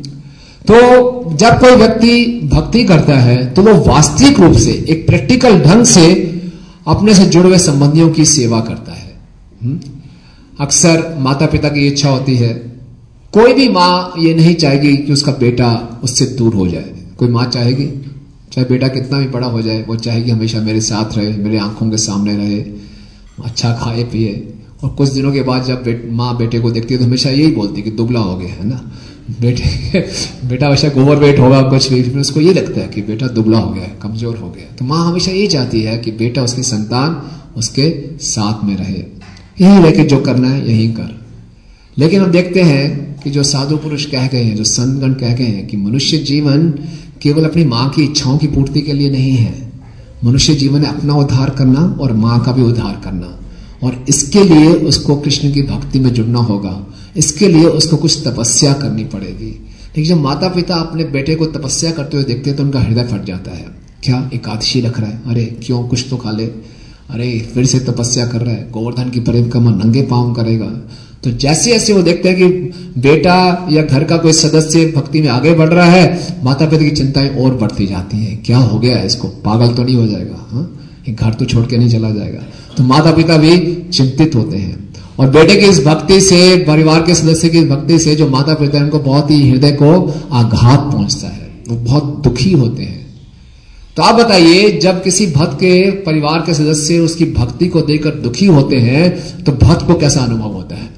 तो जब कोई व्यक्ति भक्ति करता है तो वो वास्तविक रूप से एक प्रैक्टिकल ढंग से अपने से जुड़े हुए संबंधियों की सेवा करता है। अक्सर माता पिता की इच्छा होती है, कोई भी मां ये नहीं चाहेगी कि उसका बेटा उससे दूर हो जाए। कोई मां चाहेगी, चाहे बेटा कितना भी बड़ा हो जाए, वो चाहेगी हमेशा मेरे साथ रहे, मेरे आंखों के सामने रहे। अच्छा खाए पिए, और कुछ दिनों के बाद जब बेट, माँ बेटे को देखती है तो हमेशा यही बोलती है कि दुबला हो गया है ना, बेटे बेटा वैसा ओवर वेट होगा कुछ भी, फिर उसको ये लगता है कि बेटा दुबला हो गया है, कमजोर हो गया। तो माँ हमेशा यही चाहती है कि बेटा, उसकी संतान उसके साथ में रहे, यही रह के जो करना है यही कर। लेकिन हम देखते हैं कि जो साधु पुरुष कह गए हैं, जो संतगण कह गए हैं कि मनुष्य जीवन केवल अपनी माँ की इच्छाओं की पूर्ति के लिए नहीं है, मनुष्य जीवन है अपना उद्धार करना और माँ का भी उद्धार करना, और इसके लिए उसको कृष्ण की भक्ति में जुड़ना होगा, इसके लिए उसको कुछ तपस्या करनी पड़ेगी। लेकिन जब माता पिता अपने बेटे को तपस्या करते हुए देखते हैं तो उनका हृदय फट जाता है। क्या एकादशी रख रहा है, अरे क्यों, कुछ तो खा ले, अरे फिर से तपस्या कर रहा है, गोवर्धन की परिक्रमा नंगे पांव करेगा। तो जैसे जैसे वो देखते हैं कि बेटा या घर का कोई सदस्य भक्ति में आगे बढ़ रहा है, माता पिता की चिंताएं और बढ़ती जाती हैं। क्या हो गया है इसको, पागल तो नहीं हो जाएगा, हाँ ये घर तो छोड़ के नहीं चला जाएगा। तो माता पिता भी चिंतित होते हैं, और बेटे की इस भक्ति से, परिवार के सदस्य की भक्ति से जो माता पिता उनको बहुत ही हृदय को आघात पहुंचता है, वो बहुत दुखी होते हैं। तो आप बताइए, जब किसी भक्त के परिवार के सदस्य उसकी भक्ति को देखकर दुखी होते हैं तो भक्त को कैसा अनुभव होता है?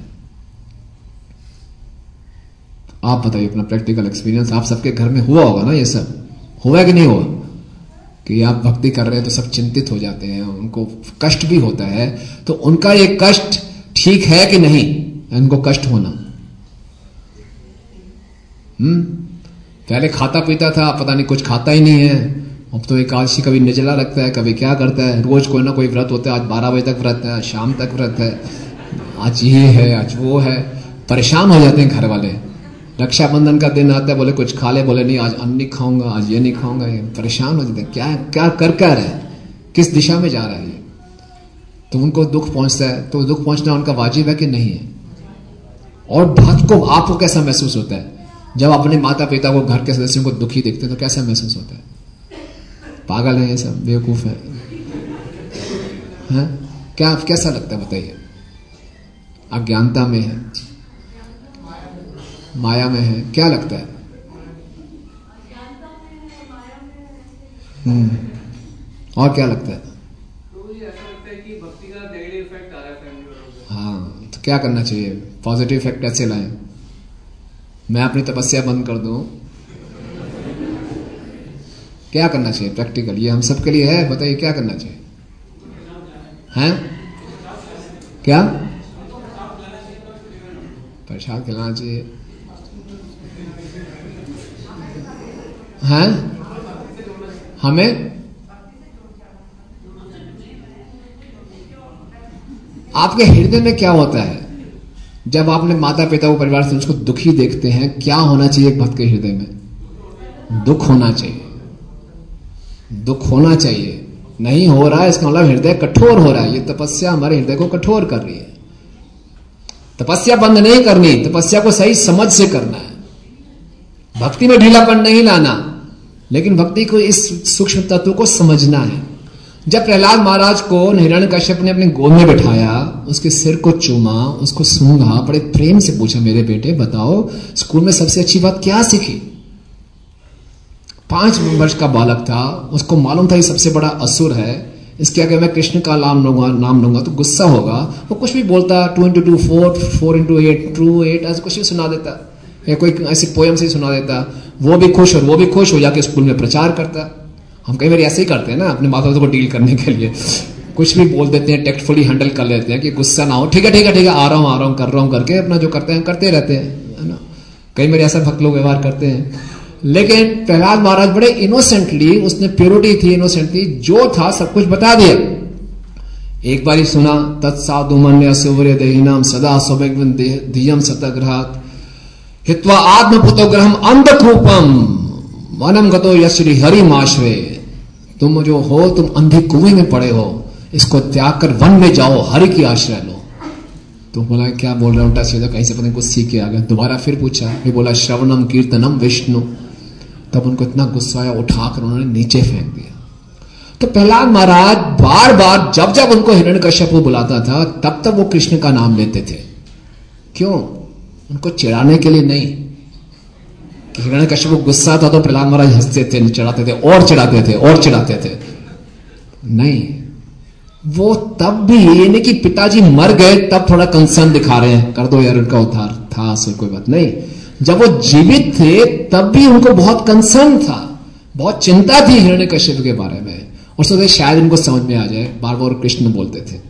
आप बताइए अपना प्रैक्टिकल एक्सपीरियंस। आप सबके घर में हुआ होगा ना ये सब, हुआ कि नहीं हुआ कि आप भक्ति कर रहे हैं तो सब चिंतित हो जाते हैं, उनको कष्ट भी होता है। तो उनका ये कष्ट ठीक है कि नहीं, उनको कष्ट होना? हम्म पहले खाता पीता था, पता नहीं कुछ खाता ही नहीं है, अब तो एकादशी कभी निर्जला रखता है, कभी क्या करता है, रोज कोई ना कोई व्रत होता है, आज बारह बजे तक व्रत है, शाम तक व्रत है, आज ये है आज वो है। परेशान हो जाते हैं घर वाले। रक्षाबंधन का दिन आता है, बोले कुछ खा ले, बोले नहीं आज अन्न नहीं खाऊंगा, आज ये नहीं खाऊंगा, ये परेशान हो जाते हैं। क्या क्या कर क्या रहे, किस दिशा में जा रहा है ये? तो उनको दुख पहुंचता है, तो दुख पहुंचना उनका वाजिब है कि नहीं है? और भक्त को, आपको कैसा महसूस होता है जब अपने माता पिता को, घर के सदस्यों को दुखी देखते हैं तो कैसा महसूस होता है? पागल है ये सब, बेवकूफ है, है? क्या कैसा लगता है बताइए? अज्ञानता में है, माया में है, क्या लगता है? हम्म और क्या लगता है? हाँ, तो क्या करना चाहिए? पॉजिटिव इफेक्ट कैसे लाएं? मैं अपनी तपस्या बंद कर दूं, क्या करना चाहिए प्रैक्टिकल? ये हम सबके लिए है, बताइए क्या करना चाहिए? हैं? क्या प्रसाद खिलाना चाहिए? हैं? हमें आपके हृदय में क्या होता है जब आपने माता पिता को, परिवार से उसको दुखी देखते हैं? क्या होना चाहिए भक्त के हृदय में? दुख होना चाहिए, दुख होना चाहिए। नहीं हो रहा है इसका मतलब हृदय कठोर हो रहा है। ये तपस्या हमारे हृदय को कठोर कर रही है। तपस्या बंद नहीं करनी, तपस्या को सही समझ से करना है। भक्ति में ढीलापन नहीं लाना, लेकिन भक्ति को, इस सूक्ष्म तत्व को समझना है। जब प्रहलाद महाराज को हिरण्यकश्यप ने अपने गोद में बैठाया, उसके सिर को चूमा, उसको सूंघा, बड़े प्रेम से पूछा, मेरे बेटे बताओ स्कूल में सबसे अच्छी बात क्या सीखी? पांच वर्ष का बालक था, उसको मालूम था ये सबसे बड़ा असुर है, इसके आगे मैं कृष्ण का नाम लूंगा नाम लूंगा तो गुस्सा होगा। वो कुछ भी बोलता, two into two four, four into eight true eight, ऐसे कुछ भी सुना देता, या कोई ऐसी पोयम से सुना देता। वो भी खुश और वो भी खुश हो जाके स्कूल में प्रचार करता। हम कई बार ऐसे ही करते हैं ना अपने माता पिता को डील करने के लिए, कुछ भी बोल देते हैं, टेक्टफुली हैंडल कर लेते हैं कि गुस्सा ना हो, ठीक है ठीक है ठीक है, आ रहा हूं आ रहा हूं कर रहा हूं करके अपना जो करते हैं करते रहते हैं, है ना। कई बार ऐसा भक्त लोग व्यवहार करते हैं। लेकिन प्रहलाद महाराज बड़े इनोसेंटली, उसने प्योरिटी थी, इनोसेंटली जो था सब कुछ बता दिया। एक बार ही सुना, तत्साधु मन्य सूर्य देहिनाम सदा सौभाग्यवन् धियम सतग्रहात् हित्वा आत्मपुतोग्रहम अंधकूपम वनम गतो यश्री हरिम आश्रय। तुम जो हो, तुम अंधे कुएं में पड़े हो, इसको त्याग कर वन में जाओ, हरि की आश्रय लो। तो बोला क्या बोल रहा उल्टा सीधा, कहीं से पता नहीं कुछ सीख के आ गया। दोबारा फिर पूछा, फिर बोला श्रवणम कीर्तनम विष्णु। तब उनको इतना गुस्सा आया, उठाकर उन्होंने नीचे फेंक दिया। तो प्रहलाद महाराज बार बार जब जब उनको हिरण्यकश्यप बुलाता था तब तब वो कृष्ण का नाम लेते थे। क्यों? उनको चिढ़ाने के लिए नहीं। कि हिरण्यकश्यप को गुस्सा था तो प्रहलाद महाराज हंसते थे, चिढ़ाते थे और चिढ़ाते थे और चिढ़ाते थे, नहीं। वो तब भी, यानी कि पिताजी मर गए तब थोड़ा कंसर्न दिखा रहे हैं, कर दो यार उनका उद्धार, था सो कोई बात नहीं। जब वो जीवित थे तब भी उनको बहुत कंसर्न था, बहुत चिंता थी हिरण्यकश्यप के बारे में, और सोचे शायद इनको समझ में आ जाए, बार बार कृष्ण बोलते थे,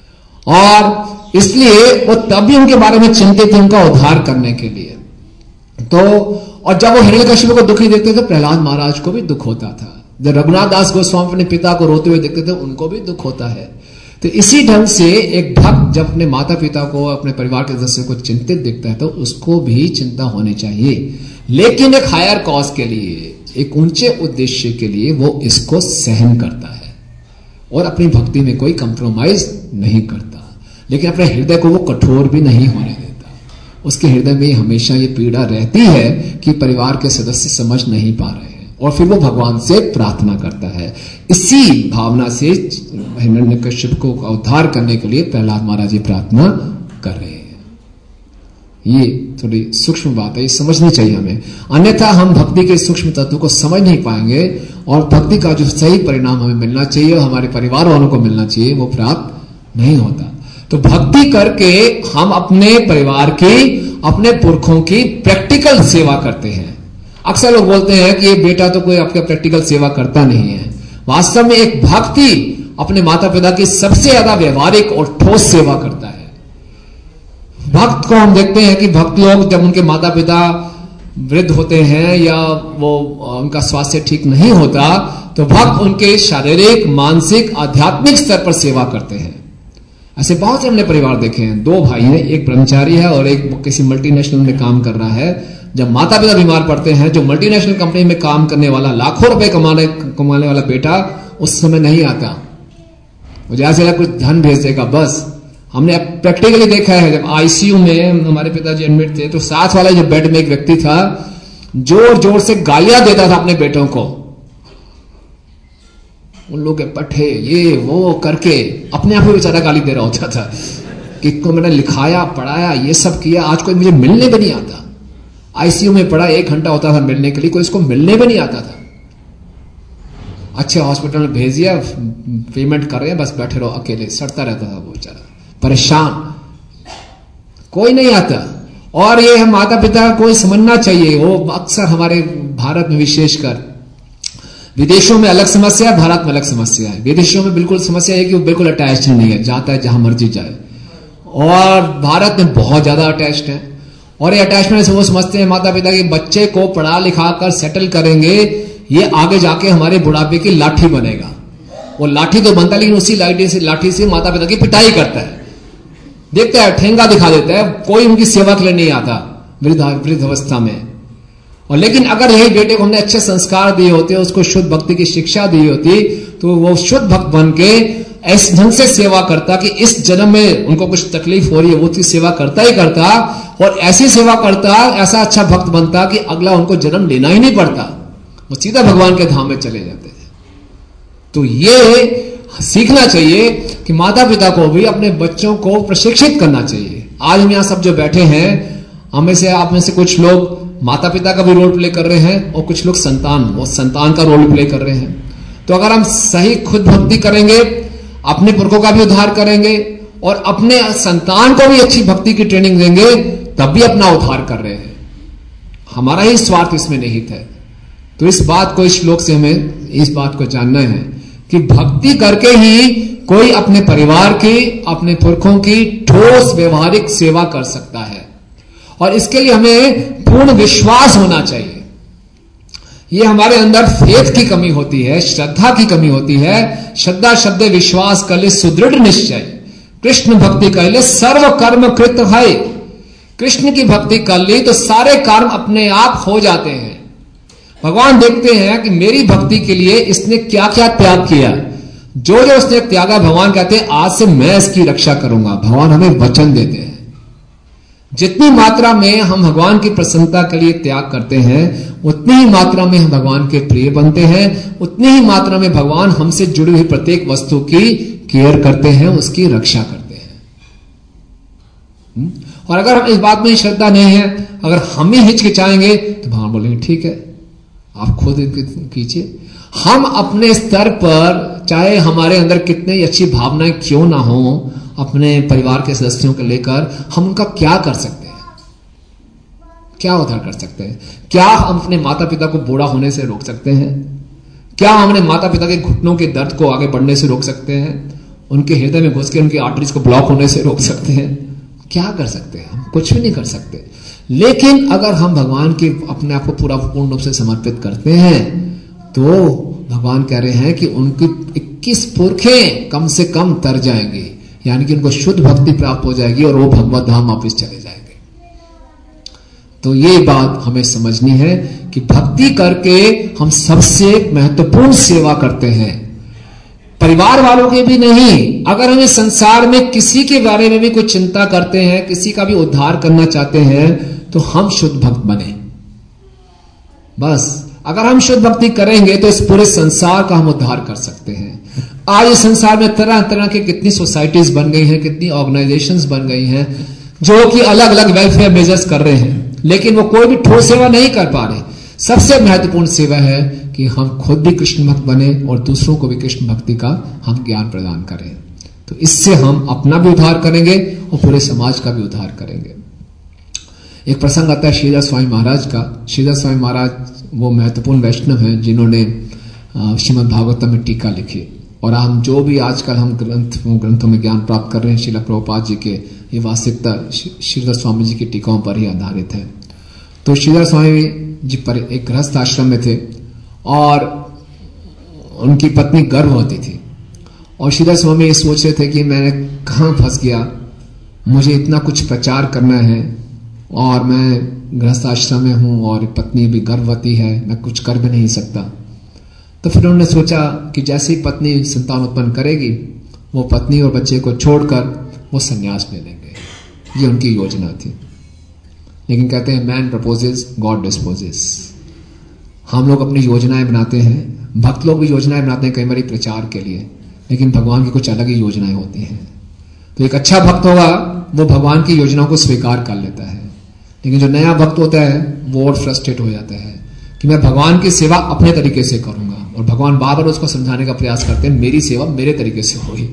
और इसलिए वो तब भी उनके बारे में चिंतित थे उनका उद्धार करने के लिए। तो और जब वो हिरण्यकश्यप को दुखी देखते थे, प्रहलाद महाराज को भी दुख होता था। जब रघुनाथ दास गोस्वामी अपने पिता को रोते हुए देखते थे, उनको भी दुख होता है। तो इसी ढंग से एक भक्त जब अपने माता पिता को, अपने परिवार के सदस्य को चिंतित दिखता है तो उसको भी चिंता होनी चाहिए, लेकिन एक हायर कॉज के लिए, एक ऊंचे उद्देश्य के लिए वो इसको सहन करता है और अपनी भक्ति में कोई कंप्रोमाइज नहीं करता, लेकिन अपने हृदय को वो कठोर भी नहीं होने देता। उसके हृदय में हमेशा ये पीड़ा रहती है कि परिवार के सदस्य समझ नहीं पा रहे हैं, और फिर वो भगवान से प्रार्थना करता है। इसी भावना से हिरण्यकश्यप को उद्धार करने के लिए प्रहलाद महाराज ये प्रार्थना कर रहे हैं। ये थोड़ी सूक्ष्म बात है, ये समझनी चाहिए हमें, अन्यथा हम भक्ति के सूक्ष्म तत्व को समझ नहीं पाएंगे, और भक्ति का जो सही परिणाम हमें मिलना चाहिए और हमारे परिवार वालों को मिलना चाहिए वो प्राप्त नहीं होता। तो भक्ति करके हम अपने परिवार की, अपने पुरखों की प्रैक्टिकल सेवा करते हैं। अक्सर लोग बोलते हैं कि ये बेटा तो कोई आपका प्रैक्टिकल सेवा करता नहीं है। वास्तव में एक भक्ति अपने माता पिता की सबसे ज्यादा व्यवहारिक और ठोस सेवा करता है। भक्त को हम देखते हैं कि भक्त लोग जब उनके माता पिता वृद्ध होते हैं या वो उनका स्वास्थ्य ठीक नहीं होता, तो भक्त उनके शारीरिक, मानसिक, आध्यात्मिक स्तर पर सेवा करते हैं। ऐसे बहुत से हमने परिवार देखे हैं। दो भाई हैं, एक ब्रह्मचारी है और एक किसी मल्टीनेशनल में काम कर रहा है। जब माता पिता बीमार पड़ते हैं, जो मल्टीनेशनल कंपनी में काम करने वाला, लाखों रुपए कमाने कमाने वाला बेटा उस समय नहीं आता, वो जैसे कुछ धन भेज देगा बस। हमने प्रैक्टिकली देखा है, जब आईसीयू में हमारे पिताजी एडमिट थे तो साथ वाला जो बेड में एक व्यक्ति था, जोर जोर से गालियां देता था अपने बेटों को, उन लोग के पट्टे ये वो करके अपने आप ही बेचारा गाली दे रहा होता था कि को मैंने लिखाया, पढ़ाया, ये सब किया, आज कोई मुझे मिलने भी नहीं आता। आईसीयू में पड़ा, एक घंटा होता था मिलने के लिए, कोई इसको मिलने भी नहीं आता था। अच्छे हॉस्पिटल में भेज दिया, पेमेंट कर रहे हैं, बस बैठे रहो, अकेले सड़ता रहता था वो बेचारा, परेशान, कोई नहीं आता। और ये हम माता पिता को समझना चाहिए। वो अक्सर हमारे भारत में, विशेषकर विदेशों में अलग समस्या है, भारत में अलग समस्या है। विदेशों में बिल्कुल समस्या है कि वो बिल्कुल अटैच्ड नहीं है, जाता है जहां मर्जी जाए, और भारत में बहुत ज्यादा अटैच्ड है। और ये अटैचमेंट से वो समझते हैं माता पिता के बच्चे को पढ़ा लिखा कर सेटल करेंगे, ये आगे जाके हमारे बुढ़ापे की लाठी बनेगा। वो लाठी तो बनता है, लेकिन उसी लाठी से लाठी से माता पिता की पिटाई करता है, देखता है, ठेंगा दिखा देता है, कोई उनकी सेवा के लिए नहीं आता वृद्ध वृद्ध अवस्था में। और लेकिन अगर यही बेटे को हमने अच्छे संस्कार दिए होते, उसको शुद्ध भक्ति की शिक्षा दी होती, तो वो शुद्ध भक्त बन के ऐसे ढंग से सेवा करता कि इस जन्म में उनको कुछ तकलीफ हो रही है वो उसकी सेवा करता ही करता, और ऐसी सेवा करता, ऐसा अच्छा भक्त बनता कि अगला उनको जन्म लेना ही नहीं पड़ता, वो सीधा भगवान के धाम में चले जाते थे। तो ये सीखना चाहिए कि माता पिता को भी अपने बच्चों को प्रशिक्षित करना चाहिए। आज हम यहां सब जो बैठे हैं, हमें से आप में से कुछ लोग माता पिता का भी रोल प्ले कर रहे हैं और कुछ लोग संतान वो संतान का रोल प्ले कर रहे हैं। तो अगर हम सही खुद भक्ति करेंगे, अपने पुरखों का भी उद्धार करेंगे और अपने संतान को भी अच्छी भक्ति की ट्रेनिंग देंगे, तब भी अपना उद्धार कर रहे हैं। हमारा ही स्वार्थ इसमें निहित है। तो इस बात को, इस श्लोक से हमें इस बात को जानना है कि भक्ति करके ही कोई अपने परिवार की, अपने पुरखों की ठोस व्यवहारिक सेवा कर सकता है, और इसके लिए हमें पूर्ण विश्वास होना चाहिए। ये हमारे अंदर फेथ की कमी होती है, श्रद्धा की कमी होती है। श्रद्धा शब्द विश्वास कर ले सुदृढ़ निश्चय, कृष्ण भक्ति कर ले सर्व कर्म कृत है। कृष्ण की भक्ति कर ली तो सारे कर्म अपने आप हो जाते हैं। भगवान देखते हैं कि मेरी भक्ति के लिए इसने क्या क्या त्याग किया, जो जो उसने त्यागा, भगवान कहते हैं आज से मैं इसकी रक्षा करूंगा। भगवान हमें वचन देते हैं, जितनी मात्रा में हम भगवान की प्रसन्नता के लिए त्याग करते हैं, उतनी ही मात्रा में हम भगवान के प्रिय बनते हैं, उतनी ही मात्रा में भगवान हमसे जुड़ी हुई प्रत्येक वस्तु की केयर करते हैं, उसकी रक्षा करते हैं। और अगर हम इस बात में श्रद्धा नहीं है, अगर हम ही हिचकिचाएंगे तो भगवान बोलेंगे ठीक है आप खुद कीजिए। हम अपने स्तर पर, चाहे हमारे अंदर कितनी अच्छी भावनाएं क्यों ना हो अपने परिवार के सदस्यों को लेकर, हम उनका क्या कर सकते हैं? क्या उद्धार कर सकते हैं? क्या हम अपने माता पिता को बूढ़ा होने से रोक सकते हैं? क्या हम अपने माता पिता के घुटनों के दर्द को आगे बढ़ने से रोक सकते हैं? उनके हृदय में घुस के उनकी आर्टरीज को ब्लॉक होने से रोक सकते हैं? क्या कर सकते हैं? हम कुछ भी नहीं कर सकते। लेकिन अगर हम भगवान के अपने आप को पूरा पूर्ण रूप से समर्पित करते हैं तो भगवान कह रहे हैं कि उनकी इक्कीस पुरखें कम से कम तर जाएंगी, यानी कि उनको शुद्ध भक्ति प्राप्त हो जाएगी और वो भगवत धाम वापिस चले जाएंगे। तो ये बात हमें समझनी है कि भक्ति करके हम सबसे महत्वपूर्ण सेवा करते हैं, परिवार वालों के भी नहीं। अगर हम इस संसार में किसी के बारे में भी कोई चिंता करते हैं, किसी का भी उद्धार करना चाहते हैं, तो हम शुद्ध भक्त बने बस। अगर हम शुद्ध भक्ति करेंगे तो इस पूरे संसार का हम उद्धार कर सकते हैं। आज इस संसार में तरह तरह के कितनी सोसाइटीज बन गई हैं, कितनी ऑर्गेनाइजेशंस बन गई हैं जो कि अलग अलग वेलफेयर मेजर्स कर रहे हैं, लेकिन वो कोई भी ठोस सेवा नहीं कर पा रहे। सबसे महत्वपूर्ण सेवा है कि हम खुद भी कृष्ण भक्त बने और दूसरों को भी कृष्ण भक्ति का हम ज्ञान प्रदान करें। तो इससे हम अपना भी उद्धार करेंगे और पूरे समाज का भी उद्धार करेंगे। एक प्रसंग आता है श्रीदास स्वामी महाराज का। श्रीदास स्वामी महाराज वो महत्वपूर्ण वैष्णव हैं जिन्होंने श्रीमद् भागवतम में टीका लिखी, और हम जो भी आजकल हम ग्रंथ ग्रंथों में ज्ञान प्राप्त कर रहे हैं श्रील प्रभुपाद जी के, ये वास्तविकता श्रीदास स्वामी जी की टीकाओं पर ही आधारित है। तो श्रीदास स्वामी जी पर एक गृहस्थ आश्रम में थे और उनकी पत्नी गर्भवती थी, और श्रीदास स्वामी ये सोच रहे थे कि मैंने कहाँ फंस गया, मुझे इतना कुछ प्रचार करना है और मैं गृहस्थ आश्रम में हूं और पत्नी भी गर्भवती है, मैं कुछ कर भी नहीं सकता। तो फिर उन्होंने सोचा कि जैसे ही पत्नी संतान उत्पन्न करेगी, वो पत्नी और बच्चे को छोड़कर वो संन्यास ले लेंगे। ये उनकी योजना थी। लेकिन कहते हैं मैन प्रपोजेस गॉड डिस्पोजेस। हम लोग अपनी योजनाएं बनाते हैं, भक्त लोग भी योजनाएं बनाते हैं कई बार प्रचार के लिए, लेकिन भगवान की कुछ अलग ही योजनाएं होती हैं। तो एक अच्छा भक्त होगा वो भगवान की योजनाओं को स्वीकार कर लेता है, लेकिन जो नया भक्त होता है वो और फ्रस्ट्रेट हो जाता है कि मैं भगवान की सेवा अपने तरीके से करूंगा, और भगवान बार बार उसको समझाने का प्रयास करते हैं मेरी सेवा मेरे तरीके से होगी।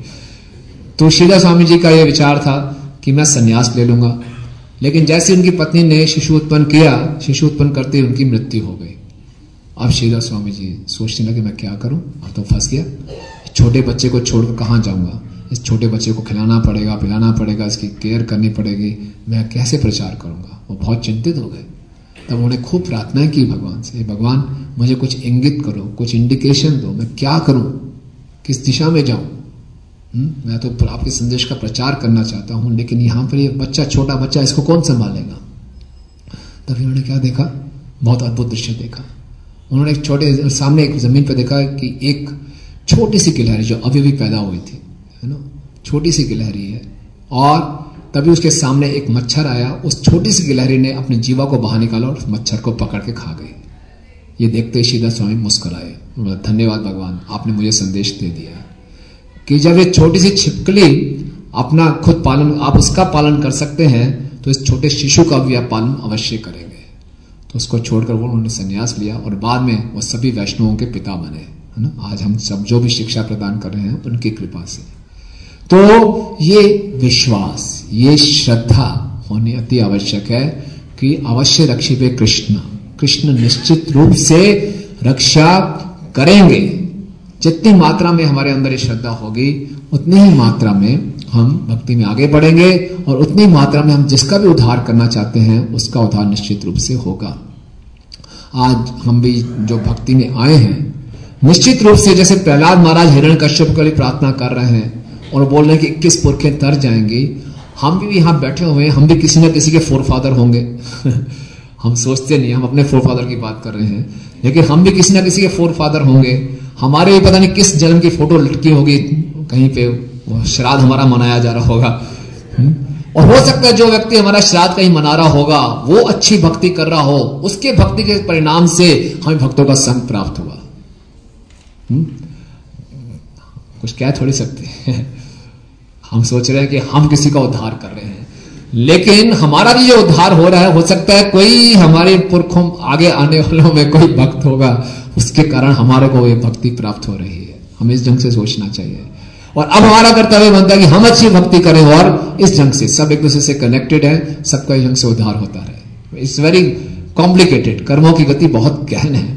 तो श्रीदास स्वामी जी का यह विचार था कि मैं संन्यास ले लूंगा। लेकिन जैसे उनकी पत्नी ने शिशु उत्पन्न किया, शिशु उत्पन्न करते ही उनकी मृत्यु हो गई। अब श्रीदास स्वामी जी सोचने लगे मैं क्या करूं, अब तो फंस गया, छोटे बच्चे को छोड़कर कहां जाऊंगा, इस छोटे बच्चे को खिलाना पड़ेगा, पिलाना पड़ेगा, इसकी केयर करनी पड़ेगी, मैं कैसे प्रचार करूंगा। वो बहुत चिंतित हो गए। तब उन्होंने खूब प्रार्थना की भगवान से, भगवान मुझे कुछ इंगित करो, कुछ इंडिकेशन दो, मैं क्या करूं, किस दिशा में जाऊं। मैं तो आपके संदेश का प्रचार करना चाहता हूं, लेकिन यहां पर ये बच्चा, छोटा बच्चा, इसको कौन संभालेगा। तभी उन्होंने क्या देखा, बहुत अद्भुत दृश्य देखा। उन्होंने एक छोटे सामने एक जमीन पर देखा कि एक छोटी सी गिलहरी जो अभी भी पैदा हुई थी, है ना, छोटी सी गिलहरी है, और तभी उसके सामने एक मच्छर आया। उस छोटी सी गिलहरी ने अपने जीवा को बाहर निकाला और मच्छर को पकड़ के खा गई। ये देखते ही श्रीदास स्वामी मुस्कुराए, धन्यवाद भगवान, आपने मुझे संदेश दे दिया कि जब ये छोटी सी छिपकली अपना खुद पालन, आप उसका पालन कर सकते हैं, तो इस छोटे शिशु का भी आप पालन अवश्य करेंगे। तो उसको छोड़कर वो उन्होंने संन्यास लिया और बाद में वो सभी वैष्णवों के पिता बने, है ना। आज हम सब जो भी शिक्षा प्रदान कर रहे हैं उनकी कृपा से। तो ये विश्वास, ये श्रद्धा होनी अति आवश्यक है कि अवश्य रक्षिबे कृष्ण, कृष्ण निश्चित रूप से रक्षा करेंगे। जितनी मात्रा में हमारे अंदर ये श्रद्धा होगी उतनी ही मात्रा में हम भक्ति में आगे बढ़ेंगे, और उतनी मात्रा में हम जिसका भी उद्धार करना चाहते हैं उसका उद्धार निश्चित रूप से होगा। आज हम भी जो भक्ति में आए हैं, निश्चित रूप से जैसे प्रहलाद महाराज हिरण्यकश्यप के लिए प्रार्थना कर रहे हैं और बोल रहे हैं कि इक्कीस पुरखें तर जाएंगी, हम भी यहां बैठे हुए हैं, हम भी किसी न किसी के फोरफादर होंगे। हम सोचते नहीं, हम अपने फोरफादर की बात कर रहे हैं, लेकिन हम भी किसी न किसी के फोरफादर होंगे। हमारे भी पता नहीं किस जन्म की फोटो लटकी होगी कहीं पे, श्राद्ध हमारा मनाया जा रहा होगा, और हो सकता है जो व्यक्ति हमारा श्राद्ध कहीं मना रहा होगा वो अच्छी भक्ति कर रहा हो, उसके भक्ति के परिणाम से हमें भक्तों का संग प्राप्त हुआ। हुँ? कुछ कह थोड़ी सकते हैं। हम सोच रहे हैं कि हम किसी का उद्धार कर रहे हैं, लेकिन हमारा भी जो उद्धार हो रहा है, हो सकता है कोई हमारे पुरखों आगे आने वालों में कोई भक्त होगा, उसके कारण हमारे को ये भक्ति प्राप्त हो रही है। हमें इस ढंग से सोचना चाहिए। और अब हमारा कर्तव्य बनता है कि हम अच्छी भक्ति करें और इस ढंग से सब एक दूसरे से कनेक्टेड है, सबका इस ढंग से उद्धार होता रहे। इट्स वेरी कॉम्प्लिकेटेड, कर्मों की गति बहुत गहन है।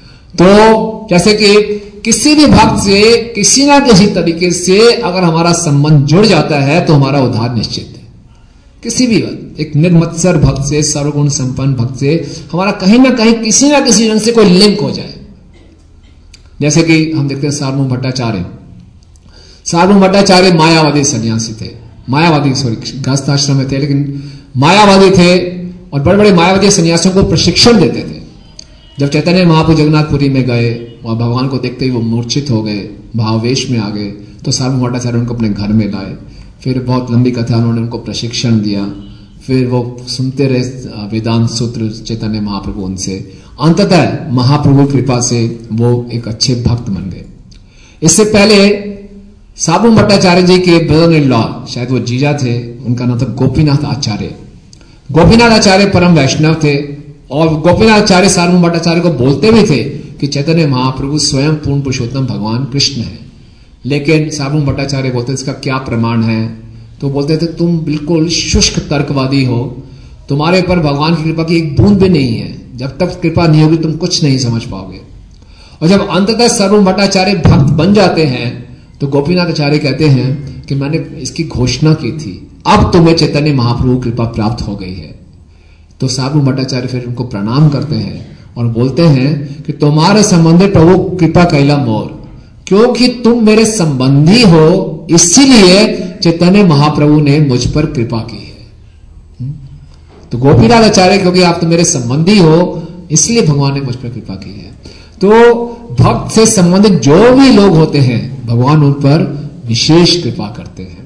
तो जैसे कि किसी भी भक्त से किसी ना किसी तरीके से अगर हमारा संबंध जुड़ जाता है तो हमारा उद्धार निश्चित है। किसी भी वक्त एक निर्मत्सर भक्त से, सर्वगुण संपन्न भक्त से हमारा कहीं ना कहीं किसी ना किसी ढंग से कोई लिंक हो जाए। जैसे कि हम देखते हैं सार्वभौम भट्टाचार्य। सार्वभौम भट्टाचार्य मायावादी सन्यासी थे, मायावादी सॉरी गृहस्थ आश्रम में थे, लेकिन मायावादी थे और बड़े बड़े मायावादी सन्यासियों को प्रशिक्षण देते थे। जब चैतन्य महाप्रभु जगन्नाथपुरी में गए और भगवान को देखते ही वो मूर्छित हो गए, भाववेश में आ गए, तो सार्वभौम भट्टाचार्य उनको अपने घर में लाए। फिर बहुत लंबी कथा उन्होंने उनको प्रशिक्षण दिया। फिर वो सुनते रहे वेदांत सूत्र चैतन्य महाप्रभु उनसे। अंततः महाप्रभु कृपा से वो एक अच्छे भक्त बन गए। इससे पहले सार्वभौम भट्टाचार्य जी के ब्रदर इन लॉ, शायद वो जीजा थे, उनका नाम था गोपीनाथ आचार्य। गोपीनाथ आचार्य परम वैष्णव थे और गोपीनाथ आचार्य सार्वभौम भट्टाचार्य को बोलते भी थे कि चैतन्य महाप्रभु स्वयं पूर्ण पुरुषोत्तम भगवान कृष्ण है। लेकिन सार्वभौम भट्टाचार्य बोलते इसका क्या प्रमाण है? तो बोलते थे तुम बिल्कुल शुष्क तर्कवादी हो, तुम्हारे पर भगवान की कृपा की एक बूंद भी नहीं है, जब तक कृपा नहीं होगी तुम कुछ नहीं समझ पाओगे। और जब अंततः सार्वभौम भट्टाचार्य भक्त बन जाते हैं तो गोपीनाथ आचार्य कहते हैं कि मैंने इसकी घोषणा की थी, अब तुम्हें चैतन्य महाप्रभु कृपा प्राप्त हो गई है। तो सार्वभौम भट्टाचार्य फिर उनको प्रणाम करते हैं और बोलते हैं कि तुम्हारे संबंधी प्रभु कृपा कैला मोर, क्योंकि तुम मेरे संबंधी हो इसीलिए चैतन्य महाप्रभु ने मुझ पर कृपा की है। तो गोपीनाथ आचार्य क्योंकि आप तो मेरे संबंधी हो इसलिए भगवान ने मुझ पर कृपा की है। तो भक्त से संबंधित जो भी लोग होते हैं भगवान उन पर विशेष कृपा करते हैं।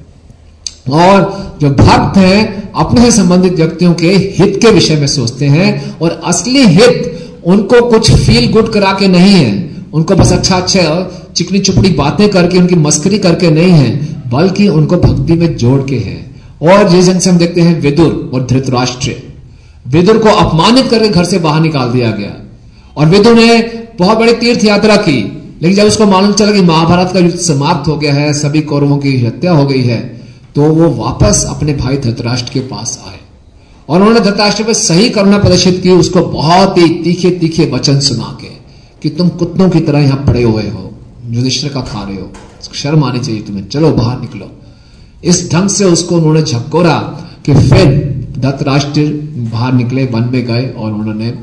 और जो भक्त हैं अपने से संबंधित व्यक्तियों के हित के विषय में सोचते हैं, और असली हित उनको कुछ फील गुड करा के नहीं है, उनको बस अच्छा अच्छा चिकनी चुपड़ी बातें करके उनकी मस्करी करके नहीं है, बल्कि उनको भक्ति में जोड़ के है। और जिस जन से हम देखते हैं विदुर और धृतराष्ट्र, विदुर को अपमानित करके घर से बाहर निकाल दिया गया और विदुर ने बहुत बड़ी तीर्थ यात्रा की, लेकिन जब उसको मालूम चला कि महाभारत का युद्ध समाप्त हो गया है, सभी कौरवों की हत्या हो गई है, तो वो वापस अपने भाई धृतराष्ट्र के पास आए और उन्होंने धृतराष्ट्र पर सही करुणा प्रदर्शित की, उसको बहुत ही तीखे तीखे वचन सुना के कि तुम कुत्तों की तरह यहां पड़े हुए हो, युधिष्ठिर का खा रहे हो, शर्म आनी चाहिए तुम्हें, चलो बाहर निकलो। इस ढंग से उसको उन्होंने झकोरा कि फिर धृतराष्ट्र बाहर निकले, वन में गए और उन्होंने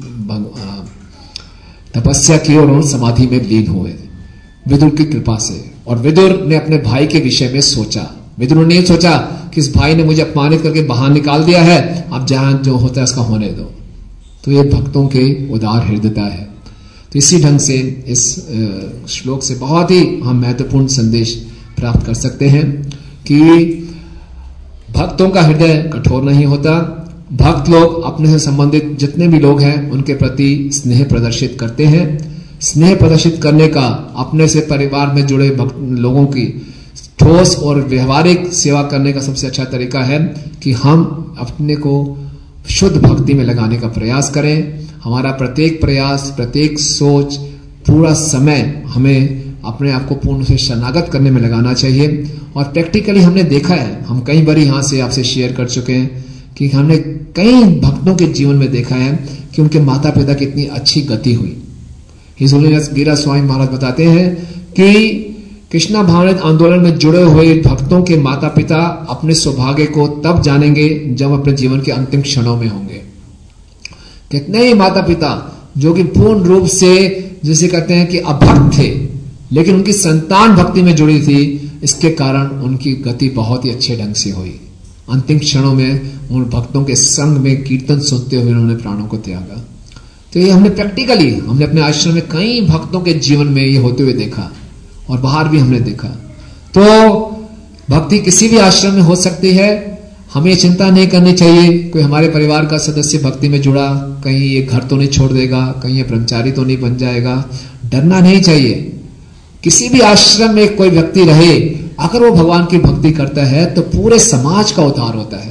तपस्या की और उन्होंने समाधि में लीन हुए विदुर की कृपा से। और विदुर ने अपने भाई के विषय में सोचा, विदुर ने सोचा कि इस भाई ने मुझे अपमानित करके बाहर निकाल दिया है, अब जहां जो होता है उसका होने दो। तो ये भक्तों के उदार हृदयता है। तो इसी ढंग से इस श्लोक से बहुत ही हम महत्वपूर्ण संदेश प्राप्त कर सकते हैं कि भक्तों का हृदय कठोर नहीं होता। भक्त लोग अपने से संबंधित जितने भी लोग हैं उनके प्रति स्नेह प्रदर्शित करते हैं। स्नेह प्रदर्शित करने का अपने से परिवार में जुड़े भक्त लोगों की ठोस और व्यवहारिक सेवा करने का सबसे अच्छा तरीका है कि हम अपने को शुद्ध भक्ति में लगाने का प्रयास करें। हमारा प्रत्येक प्रयास, प्रत्येक सोच, पूरा समय हमें अपने आप को पूर्ण से शरणागत करने में लगाना चाहिए। और प्रैक्टिकली हमने देखा है, हम कई बार यहां से आपसे शेयर कर चुके हैं कि हमने कई भक्तों के जीवन में देखा है कि उनके माता पिता की इतनी अच्छी गति हुई। हिज होलीनेस गिरा स्वामी महाराज बताते हैं कि कृष्णा भावनामृत आंदोलन में जुड़े हुए भक्तों के माता पिता अपने सौभाग्य को तब जानेंगे जब अपने जीवन के अंतिम क्षणों में होंगे। कितने ही माता पिता जो कि पूर्ण रूप से जिसे कहते हैं कि अभक्त थे, लेकिन उनकी संतान भक्ति में जुड़ी थी, इसके कारण उनकी गति बहुत ही अच्छे ढंग से हुई। अंतिम क्षणों में उन भक्तों के संग में कीर्तन सुनते हुए उन्होंने प्राणों को त्यागा। तो ये हमने प्रैक्टिकली हमने अपने आश्रम में कई भक्तों के जीवन में ये होते हुए देखा और बाहर भी हमने देखा। तो भक्ति किसी भी आश्रम में हो सकती है, हमें चिंता नहीं करनी चाहिए कोई हमारे परिवार का सदस्य भक्ति में जुड़ा, कहीं ये घर तो नहीं छोड़ देगा, कहीं ये ब्रह्मचारी तो नहीं बन जाएगा, डरना नहीं चाहिए। किसी भी आश्रम में कोई व्यक्ति रहे, अगर वो भगवान की भक्ति करता है तो पूरे समाज का उद्धार होता है,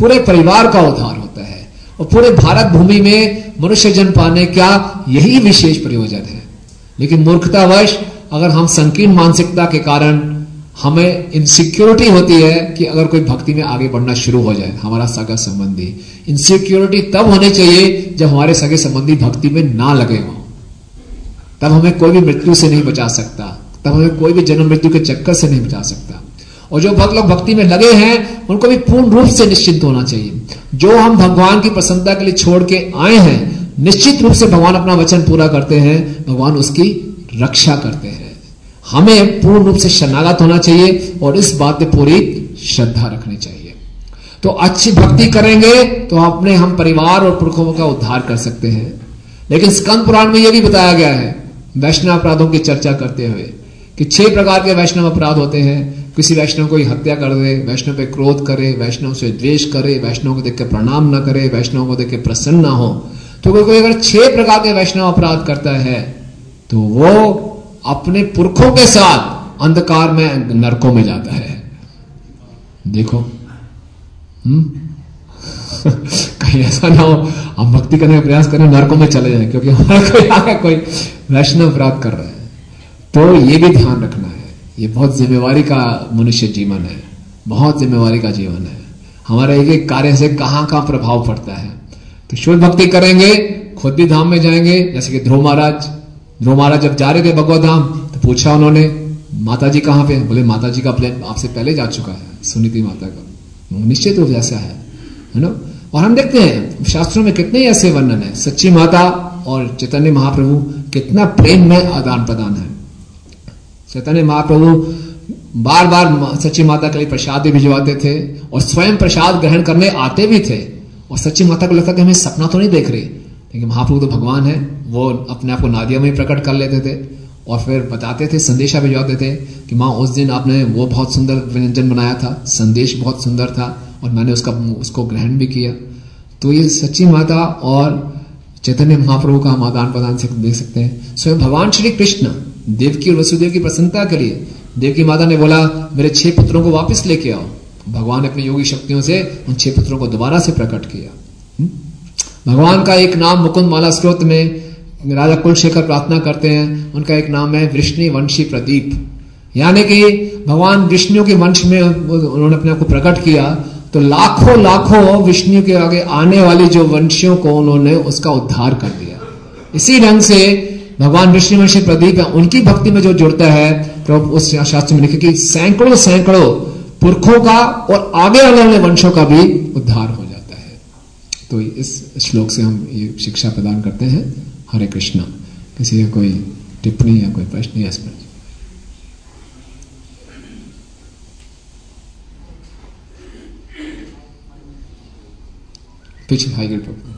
पूरे परिवार का उद्धार होता है। और पूरे भारत भूमि में मनुष्य जन्म पाने का यही विशेष प्रयोजन है। लेकिन मूर्खतावश अगर हम संकीर्ण मानसिकता के कारण हमें इनसिक्योरिटी होती है कि अगर कोई भक्ति में आगे बढ़ना शुरू हो जाए, हमारा सगा संबंधी, इनसिक्योरिटी तब होनी चाहिए जब हमारे सगे संबंधी भक्ति में ना लगे हो। तब हमें कोई भी मृत्यु से नहीं बचा सकता, तब हमें कोई भी जन्म मृत्यु के चक्कर से नहीं बचा सकता। और जो भक्त लोग भक्ति में लगे हैं उनको भी पूर्ण रूप से निश्चिंत होना चाहिए। जो हम भगवान की प्रसन्नता के लिए छोड़ के आए हैं, निश्चित रूप से भगवान अपना वचन पूरा करते हैं, भगवान उसकी रक्षा करते हैं। हमें पूर्ण रूप से शरणागत होना चाहिए और इस बात पे पूरी श्रद्धा रखनी चाहिए। तो अच्छी भक्ति करेंगे तो अपने हम परिवार और पुरखों का उद्धार कर सकते हैं। लेकिन स्कंद पुराण में यह भी बताया गया है, वैष्णव अपराधों की चर्चा करते हुए, कि छह प्रकार के वैष्णव अपराध होते हैं। किसी वैष्णव को हत्या कर दे, वैष्णव पे क्रोध करे, वैष्णव से द्वेष करे, वैष्णव को देख के प्रणाम न करे, वैष्णव को देख के प्रसन्न न हो। तो कोई कोई अगर छह प्रकार के वैष्णव अपराध करता है तो वो अपने पुरखों के साथ अंधकार में नरकों में जाता है। देखो, हम्म कहीं ऐसा ना हो हम भक्ति करने का प्रयास करें नरकों में चले जाएं क्योंकि हमारा कोई आगे कोई वैष्णव अपराध कर रहा है। तो ये भी ध्यान रखना है, ये बहुत जिम्मेवारी का मनुष्य जीवन है, बहुत जिम्मेवारी का जीवन है। हमारे एक एक कार्य से कहां कहां प्रभाव पड़ता है। तो शुद्ध भक्ति करेंगे, खुद भी धाम में जाएंगे। जैसे कि ध्रुव महाराज ध्रुव महाराज जब जा रहे थे भगवत धाम तो पूछा उन्होंने, माता जी कहां पे? बोले माता जी का प्लेन आपसे पहले जा चुका है, सुनीति माता का। निश्चित रूप से ऐसा है, है ना। और हम देखते हैं शास्त्रों में कितने ऐसे वर्णन है, सच्ची माता और चैतन्य महाप्रभु कितना प्रेम में आदान प्रदान है। चैतन्य महाप्रभु बार बार सच्ची माता के लिए प्रसाद भी भिजवाते थे और स्वयं प्रसाद ग्रहण करने आते भी थे। और सच्ची माता को लगता कि हमें सपना तो नहीं देख रही, लेकिन महाप्रभु तो भगवान है, वो अपने आप को नादिया में प्रकट कर लेते थे और फिर बताते थे, संदेशा भिजवाते थे कि माँ उस दिन आपने वो बहुत सुंदर व्यंजन बनाया था, संदेश बहुत सुंदर था और मैंने उसका उसको ग्रहण भी किया। तो ये सच्ची माता और चैतन्य महाप्रभु का हम आदान प्रदान से देख सकते हैं। स्वयं भगवान श्री कृष्ण देवकी और वसुदेव की प्रसन्नता के लिए देवकी माता ने बोला मेरे छह पुत्रों को वापस लेके आओ। भगवान ने अपनी योगी शक्तियों से उन छह पुत्रों को दोबारा से प्रकट किया। भगवान का एक नाम मुकुंद माला स्त्रोत्र में राजा कुलशेखर प्रार्थना करते हैं, उनका एक नाम है वृष्णि वंशी प्रदीप, यानी कि भगवान विष्णु के वंश में उन्होंने अपने आप को प्रकट किया तो लाखों लाखों विष्णु के आगे आने वाली जो वंशियों को उन्होंने उसका उद्धार कर दिया। इसी ढंग से भगवान विष्णु वंशी प्रदीप है, उनकी भक्ति में जो जुड़ता है तो उस शास्त्र में लिखे कि सैकड़ों सैकड़ों पुरखों का और आगे आने वाले वंशों का भी उद्धार हो जाता है। तो इस श्लोक से हम ये शिक्षा प्रदान करते हैं। हरे कृष्णा। किसी का कोई टिप्पणी या कोई प्रश्न या इसमें? पीछे हाई ग्रेड पर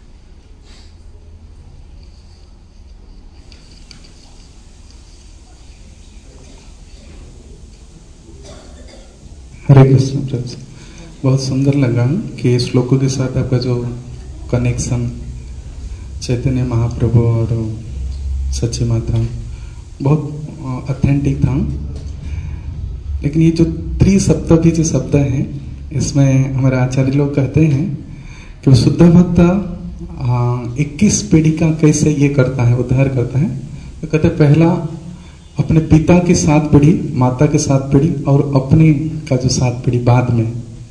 हरे कृष्ण प्रभु, बहुत सुंदर लगा कि श्लोकों के साथ आपका जो कनेक्शन चैतन्य महाप्रभु और सच्ची माता बहुत ऑथेंटिक था। लेकिन ये जो त्रिसप्तभी जो शब्द हैं, इसमें हमारे आचार्य लोग कहते हैं कि वो शुद्ध भक्त इक्कीस पीढ़ी का कैसे ये करता है, उद्धार करता है। तो कहते हैं पहला अपने पिता की सात पीढ़ी, माता के सात पीढ़ी और अपने का जो सात पीढ़ी बाद में।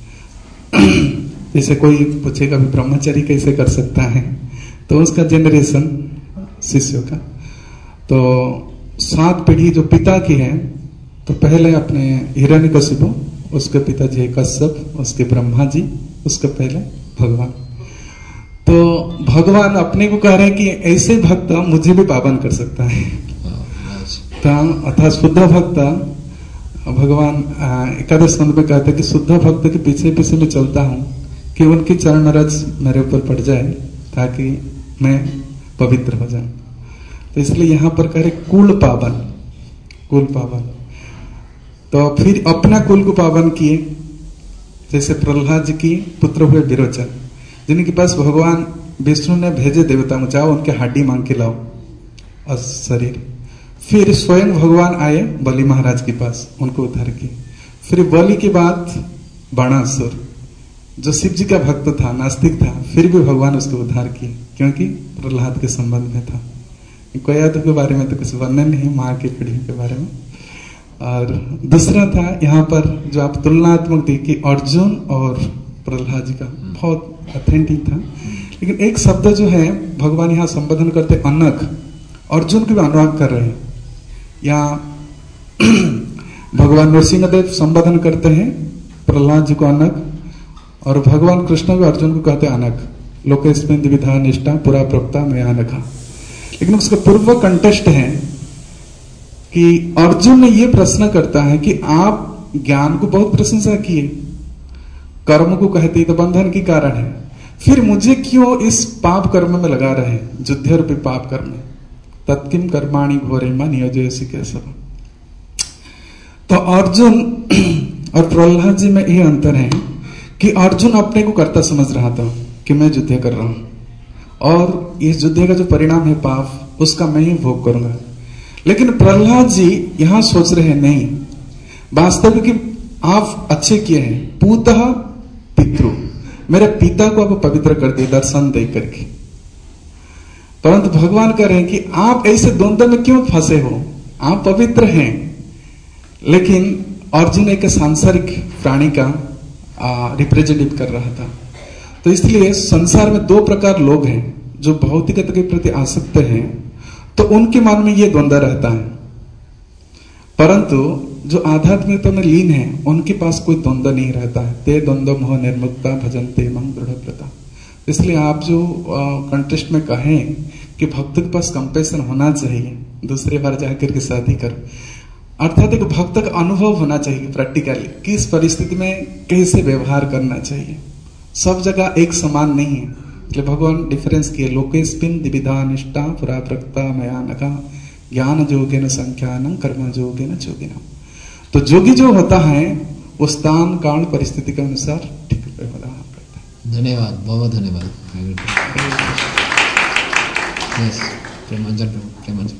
जैसे कोई पूछेगा भी ब्रह्मचर्य कैसे कर सकता है, तो उसका जनरेशन शिष्यों का तो सात पीढ़ी जो पिता की है, तो पहले अपने हिरण्यकशिपु, उसके पिताजी है कश्यप, उसके ब्रह्मा जी, उसके पहले भगवान। तो भगवान अपने को कह रहे हैं कि ऐसे भक्त मुझे भी पावन कर सकता है। अर्थात शुद्ध भक्त भगवान एकादश स्कंद में कहते हैं कि शुद्ध भक्त के पीछे पीछे मैं चलता हूँ कि उनकी चरण रज मेरे ऊपर पड़ जाए ताकि मैं पवित्र हो जाऊं। तो इसलिए यहां पर कह रहे कुल पावन, कुल पावन। तो फिर अपना कुल को पावन किए, जैसे प्रहलाद जी की पुत्र हुए विरोचन, जिनके पास भगवान विष्णु ने भेजे देवता में, जाओ उनके हड्डी मांग के लाओ और शरीर। फिर स्वयं भगवान आए बलि महाराज के पास, उनको उद्धार किए। फिर बलि के बाद बाणासुर, जो शिव जी का भक्त था, नास्तिक था, फिर भी भगवान उसको उद्धार किए, क्योंकि प्रहलाद के संबंध में था। कोयादु के बारे में तो कुछ वर्णन नहीं, माँ की पीढ़ी के बारे में। और दूसरा था यहाँ पर जो आप तुलनात्मक देखिए, अर्जुन और प्रहलाद जी का बहुत ऑथेंटिक था। लेकिन एक शब्द जो है भगवान यहाँ संबोधन करते अनक, अर्जुन को भी अनुवाद कर रहे हैं। यहाँ भगवान नरसिंहदेव संबोधन करते हैं प्रहलाद जी को अनक, और भगवान कृष्ण भी अर्जुन को कहते हैं अनक। लोकेस्मिन् द्विविधा निष्ठा पुरा प्रोक्ता मैं अनघा। लेकिन उसका पूर्व कंटेस्ट है कि अर्जुन ने यह प्रश्न करता है कि आप ज्ञान को बहुत प्रशंसा किए, कर्म को कहते तो बंधन की कारण है, फिर मुझे क्यों इस पाप कर्म में लगा रहे हैं, युद्ध रूपी पाप कर्म। तत्किम कर्माणि घोरे मा नियोजयसि केशव। तो अर्जुन और प्रहलाद जी में यह अंतर है कि अर्जुन अपने को कर्ता समझ रहा था कि मैं युद्ध कर रहा हूं और इस युद्ध का जो परिणाम है पाप, उसका मैं ही भोग करूंगा। लेकिन प्रहलाद जी यहां सोच रहे हैं नहीं, वास्तव कि आप अच्छे किए हैं, पूतः पितृ, मेरे पिता को आप पवित्र कर दिए दर्शन दे करके। परंतु भगवान कह रहे हैं कि आप ऐसे द्वंद्व में क्यों फंसे हो, आप पवित्र हैं। लेकिन अर्जुन एक सांसारिक प्राणी का रिप्रेजेंटेटिव कर रहा था। तो इसलिए संसार में दो प्रकार लोग हैं, जो भौतिकता के प्रति आसक्त हैं, तो उनके मन में यह द्वंद्व रहता है। परंतु जो आध्यात्मिकता में लीन है, उनके पास कोई द्वंद्व नहीं रहता है। ते द्वंद्व मोह निर्मुक्ता भजन्ते मम दृढ़व्रता। इसलिए आप जो कंटेस्ट में कहें कि भक्त के पास कंपेशन होना चाहिए, दूसरे बार जाकर के शादी कर, अर्थात एक भक्त का अनुभव होना चाहिए प्रैक्टिकली, किस परिस्थिति में कैसे व्यवहार करना चाहिए। सब जगह एक समान नहीं है, इसलिए भगवान डिफरेंस किए। लोकेस्मिन् द्विविधा निष्ठा पुरा प्रोक्ता मया नघा ज्ञान योगेन संख्यानं कर्म योगेन योगिनम्। तो जोगी जो होता है वो स्थान काल परिस्थिति के अनुसार ठीक व्यवहार करता है। धन्यवाद, बहुत धन्यवाद। यस, प्रेमांजन प्रेमांजन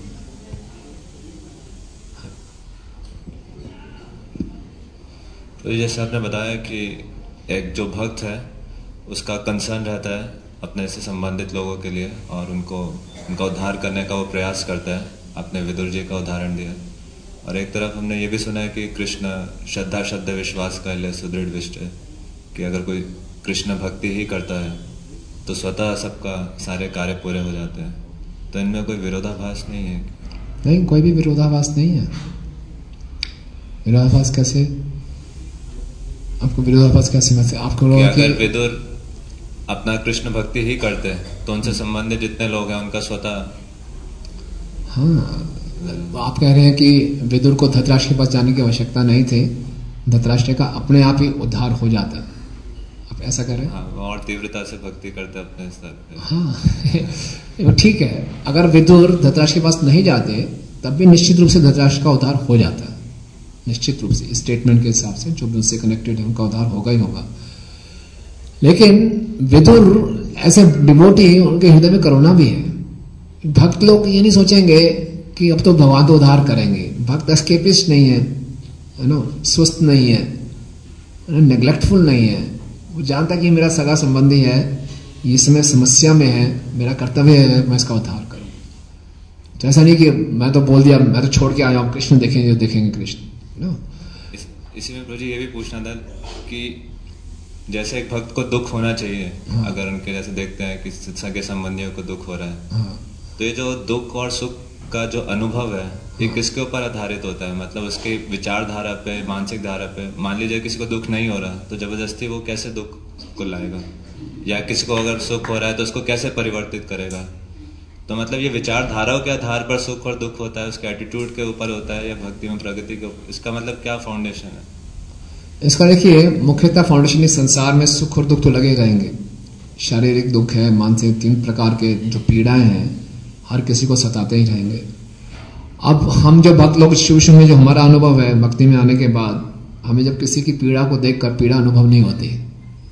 तो जैसे आपने बताया कि एक जो भक्त है उसका कंसर्न रहता है अपने से संबंधित लोगों के लिए और उनको उनका उद्धार करने का वो प्रयास करता है। आपने विदुर जी का उदाहरण दिया। और एक तरफ हमने ये भी सुना है कि कृष्ण श्रद्धा शब्द विश्वास का लिए सुदृढ़ विष्ट है, कि अगर कोई कृष्ण भक्ति ही करता है तो स्वतः सबका सारे कार्य पूरे हो जाते हैं। तो इनमें कोई विरोधाभास नहीं है? नहीं, कोई भी विरोधाभास नहीं है। विरोधाभास कैसे? आपको विरोधाभास कैसे में से आपको लोग अगर विदुर अपना कृष्ण भक्ति ही करते हैं तो उनसे संबंधित जितने लोग हैं उनका स्वतः। हाँ, आप कह रहे हैं कि विदुर को धृतराष्ट्र के पास जाने की आवश्यकता नहीं थी, धृतराष्ट्र का अपने आप ही उद्धार हो जाता। आप ऐसा कह रहे हैं? हाँ, और तीव्रता से भक्ति करते अपने स्तर पे। हाँ ठीक है, अगर विदुर धृतराष्ट्र के पास नहीं जाते तब भी निश्चित रूप से धृतराष्ट्र का उद्धार हो जाता है। निश्चित रूप से स्टेटमेंट के हिसाब से जो भी उनसे कनेक्टेड है उनका उद्धार होगा ही होगा। लेकिन विदुर ऐसे डिवोटी, उनके हृदय में करुणा भी है। भक्त लोग ये नहीं सोचेंगे कि अब तो भगवान तो उद्धार करेंगे। भक्त एस्केपिस्ट नहीं है, है ना, सुस्त नहीं है, नेग्लेक्टफुल नहीं है। वो जानता है कि मेरा सगा संबंधी है, ये समय समस्या में है, मेरा कर्तव्य है मैं इसका उद्धार करूं। तो ऐसा नहीं कि मैं तो बोल दिया, मैं तो छोड़ के आया हूं, कृष्ण देखेंगे देखेंगे कृष्ण। इस, इसी में प्रभु जी ये भी पूछना था कि जैसे एक भक्त को दुख होना चाहिए, हाँ। अगर उनके जैसे देखते हैं कि सगे संबंधियों को दुख हो रहा है, हाँ। तो ये जो दुख और सुख का जो अनुभव है ये हाँ। किसके ऊपर आधारित होता है? मतलब उसके विचारधारा पे, मानसिक धारा पे। मान लीजिए किसी को दुख नहीं हो रहा तो जबरदस्ती वो कैसे दुख को लाएगा, या किसी को अगर सुख हो रहा है तो उसको कैसे परिवर्तित करेगा? तो मतलब ये विचारधाराओं के आधार पर सुख और दुख होता है, उसके एटीट्यूड के ऊपर होता है, या भक्ति में प्रगति के ऊपर? इसका मतलब क्या फाउंडेशन है इसका? देखिए, मुख्यतः फाउंडेशन इस संसार में सुख और दुख तो लगे रहेंगे। शारीरिक दुख है, मानसिक, तीन प्रकार के जो पीड़ाएं हैं हर किसी को सताते ही रहेंगे। अब हम जो भक्त लोग शुरू शुरू में जो हमारा अनुभव है भक्ति में आने के बाद, हमें जब किसी की पीड़ा को देखकर पीड़ा अनुभव नहीं होती है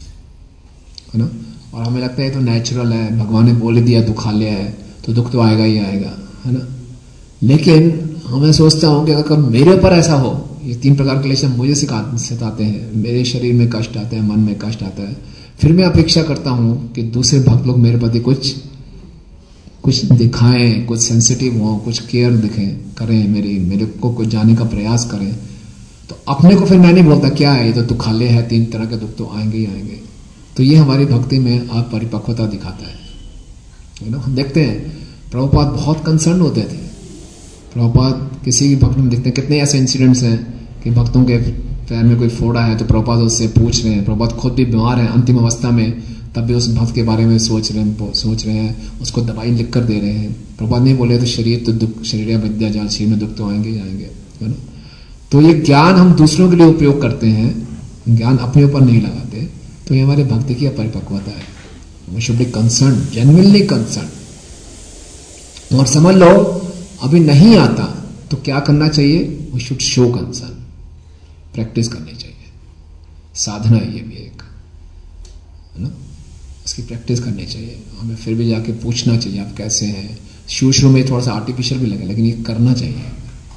ना, और हमें लगता है तो नेचुरल है, भगवान ने बोल दिया दुखालय है तो दुख तो आएगा ही आएगा, है ना। लेकिन मैं सोचता हूं कि अगर मेरे ऊपर ऐसा हो ये तीन प्रकार के क्लेश मुझे सिखा सिखाते हैं। मेरे शरीर में कष्ट आता है, मन में कष्ट आता है, फिर मैं अपेक्षा करता हूं कि दूसरे भक्त लोग मेरे प्रति कुछ कुछ दिखाएं, कुछ सेंसिटिव हो, कुछ केयर दिखें, करें, मेरी मेरे को कुछ जाने का प्रयास करें। तो अपने को फिर मैं नहीं बोलता क्या है, ये तो दुख खाले है, तीन तरह के दुख तो आएंगे ही आएंगे। तो ये हमारी भक्ति में अपरिपक्वता दिखाता है। यू नो, हम देखते हैं प्रभुपाद बहुत कंसर्न होते थे। प्रभुपाद किसी भी भक्त में देखते हैं कितने ऐसे इंसिडेंट्स हैं कि भक्तों के पैर में कोई फोड़ा है तो प्रभुपाद उससे पूछ रहे हैं। प्रभुपाद खुद भी बीमार है अंतिम अवस्था में, तब भी उस भक्त के बारे में सोच रहे हैं सोच रहे हैं उसको दवाई लिख कर दे रहे हैं। प्रभुपाद नहीं बोले तो शरीर तो दुख, शरीर विद्या जाल, शरीर में दुख तो आएंगे ही आएंगे। है ना? तो ये ज्ञान हम दूसरों के लिए उपयोग करते हैं, ज्ञान अपने ऊपर नहीं लगाते। तो ये हमारे भक्ति की अपरिपक्वता है। We should be concern, genuinely concern. और समझ लो अभी नहीं आता तो क्या करना चाहिए? We should show concern, practice करनी चाहिए। साधना है ये भी एक, है ना, इसकी प्रैक्टिस करनी चाहिए। हमें फिर भी जाके पूछना चाहिए आप कैसे हैं। शुरू शुरू में थोड़ा सा आर्टिफिशियल भी लगे, लेकिन ये करना चाहिए।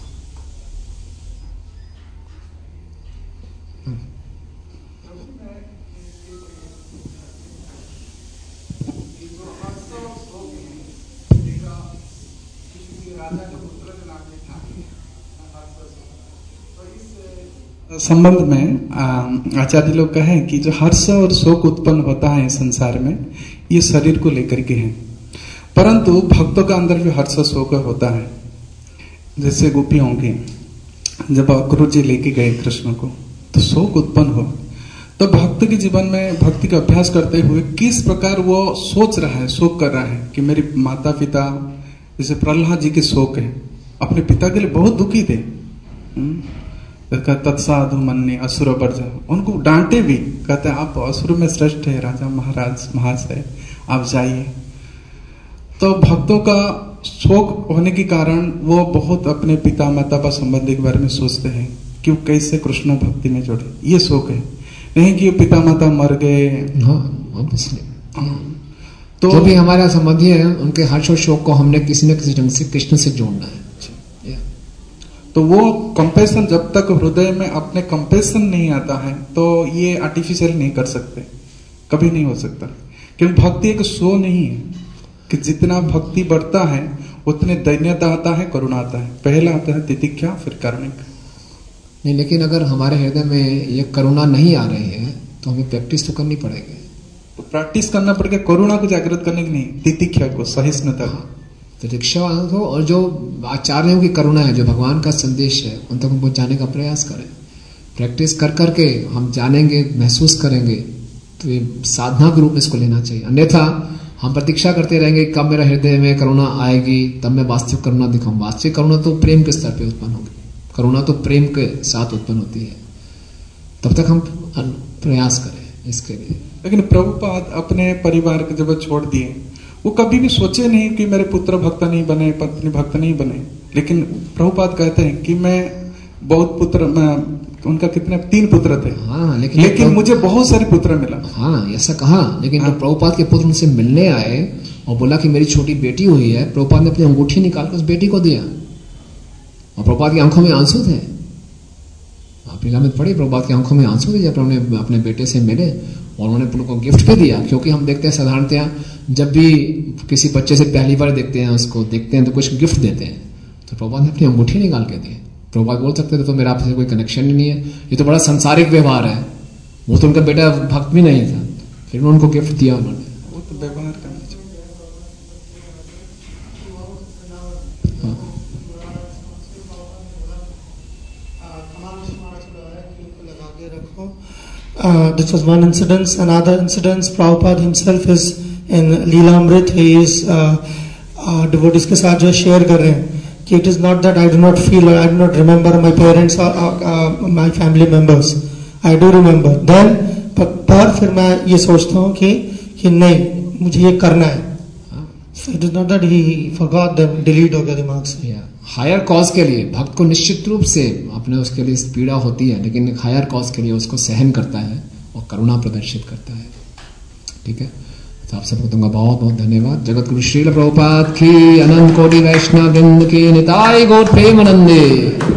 संबंध में आचार्य लोग कहें कि जो हर्ष और शोक उत्पन्न होता है संसार में, ये शरीर को लेकर के है, परंतु भक्तों का अंदर भी हर्ष शोक होता है। जैसे गोपियों के जब गुरु जी लेके गए कृष्ण को तो शोक उत्पन्न हो, तो भक्त के जीवन में भक्ति का अभ्यास करते हुए किस प्रकार वो सोच रहा है, शोक कर रहा है कि मेरे माता पिता, जैसे प्रहलाद जी के शोक है, अपने पिता के लिए बहुत दुखी थे। तत्साधु मन्ने असुर वर्जन, उनको डांटे भी, कहते हैं आप असुर में श्रेष्ठ है राजा महाराज महाशय, आप जाइए। तो भक्तों का शोक होने के कारण वो बहुत अपने पिता माता का संबंधी के बारे में सोचते हैं कि वो कैसे कृष्ण भक्ति में जोड़े, ये शोक है। नहीं कि पिता माता मर गए। हाँ, तो जो भी हमारा संबंधी है उनके हर्ष और शोक को हमने किसी न किसी ढंग से कृष्ण से जोड़ना है। तो वो कंपैशन, जब तक हृदय में अपने कंपैशन नहीं आता है तो ये आर्टिफिशियल नहीं कर सकते, कभी नहीं हो सकता। क्योंकि भक्ति एक शो नहीं है कि जितना भक्ति बढ़ता है उतने दैन्यता आता है, करुणा आता है। पहला आता है तितिक्षा, फिर कारुणिक। नहीं, लेकिन अगर हमारे हृदय में ये करुणा नहीं आ रही है तो हमें प्रैक्टिस तो करनी पड़ेगी। तो प्रैक्टिस करना पड़ेगा करुणा को जागृत करने की नहीं, तितिक्षा को, सहिष्णुता को। तो रिक्शा हो और जो आचार्यों की करुणा है, जो भगवान का संदेश है, उन तक हम पहुंचाने का प्रयास करें। प्रैक्टिस कर करके हम जानेंगे, महसूस करेंगे। तो ये साधना के रूप में इसको लेना चाहिए। अन्यथा हम प्रतीक्षा करते रहेंगे कब मेरा हृदय में करुणा आएगी, तब मैं वास्तविक करुणा दिखाऊं। वास्तविक करुणा तो प्रेम के स्तर पे उत्पन्न होगी, करुणा तो प्रेम के साथ उत्पन्न होती है। तब तक हम प्रयास करें इसके लिए। लेकिन प्रभुपाद अपने परिवार को जब छोड़ दिए, वो कभी भी सोचे नहीं कि मेरे पुत्र भक्त नहीं बने, पत्नी भक्त नहीं बने। लेकिन प्रभुपाद कहते हैं कि मैं बहुत पुत्र, मैं, उनका कितने तीन पुत्र थे। हाँ, लेकिन लेकिन मुझे बहुत सारे पुत्र मिला। हाँ, ऐसा कहा। लेकिन हाँ, तो प्रभुपाद के पुत्र उनसे मिलने आए और बोला कि मेरी छोटी बेटी हुई है। प्रभुपाद ने अपनी अंगूठी निकालकर उस बेटी को दिया और प्रभुपाद की आंखों में आंसू थे। आप में पढ़ी, प्रभुपाद की आंखों में आंसू थे जब उन्होंने अपने बेटे से मिले और उन्होंने उनको गिफ्ट भी दिया। क्योंकि हम देखते हैं साधारणतया जब भी किसी बच्चे से पहली बार देखते हैं, उसको देखते हैं तो कुछ गिफ्ट देते हैं। तो प्रभुपाद ने अपनी अंगूठी निकाल के दी। प्रभुपाद बोल सकते थे तो मेरा आपसे कोई कनेक्शन ही नहीं है, ये तो बड़ा सांसारिक व्यवहार है। वो तो उनका बेटा भक्त भी नहीं था, फिर उनको गिफ्ट दिया उन्होंने। वो तो व्यवहार करना चाहिए। Uh, this was one incident. Another incident, Prabhupada himself is in Leelamrit. He is uh, uh, devotees के साथ जो share कर रहे हैं कि it is not that I do not feel or I do not remember my parents or uh, uh, my family members. I do remember. Then पर फिर मैं ये सोचता हूँ कि कि नहीं, मुझे ये करना है। So it is not that he forgot them, delete हो गया दिमाग से। yeah. हायर कॉज के लिए भक्त को निश्चित रूप से अपने उसके लिए पीड़ा होती है, लेकिन एक हायर कॉज के लिए उसको सहन करता है और करुणा प्रदर्शित करता है। ठीक है, तो आप सबको दूंगा बहुत बहुत धन्यवाद। जगत गुरु श्रील प्रभुपाद की, अनंत कोटि वैष्णव वृंद की, निताई गौर प्रेमानंदे।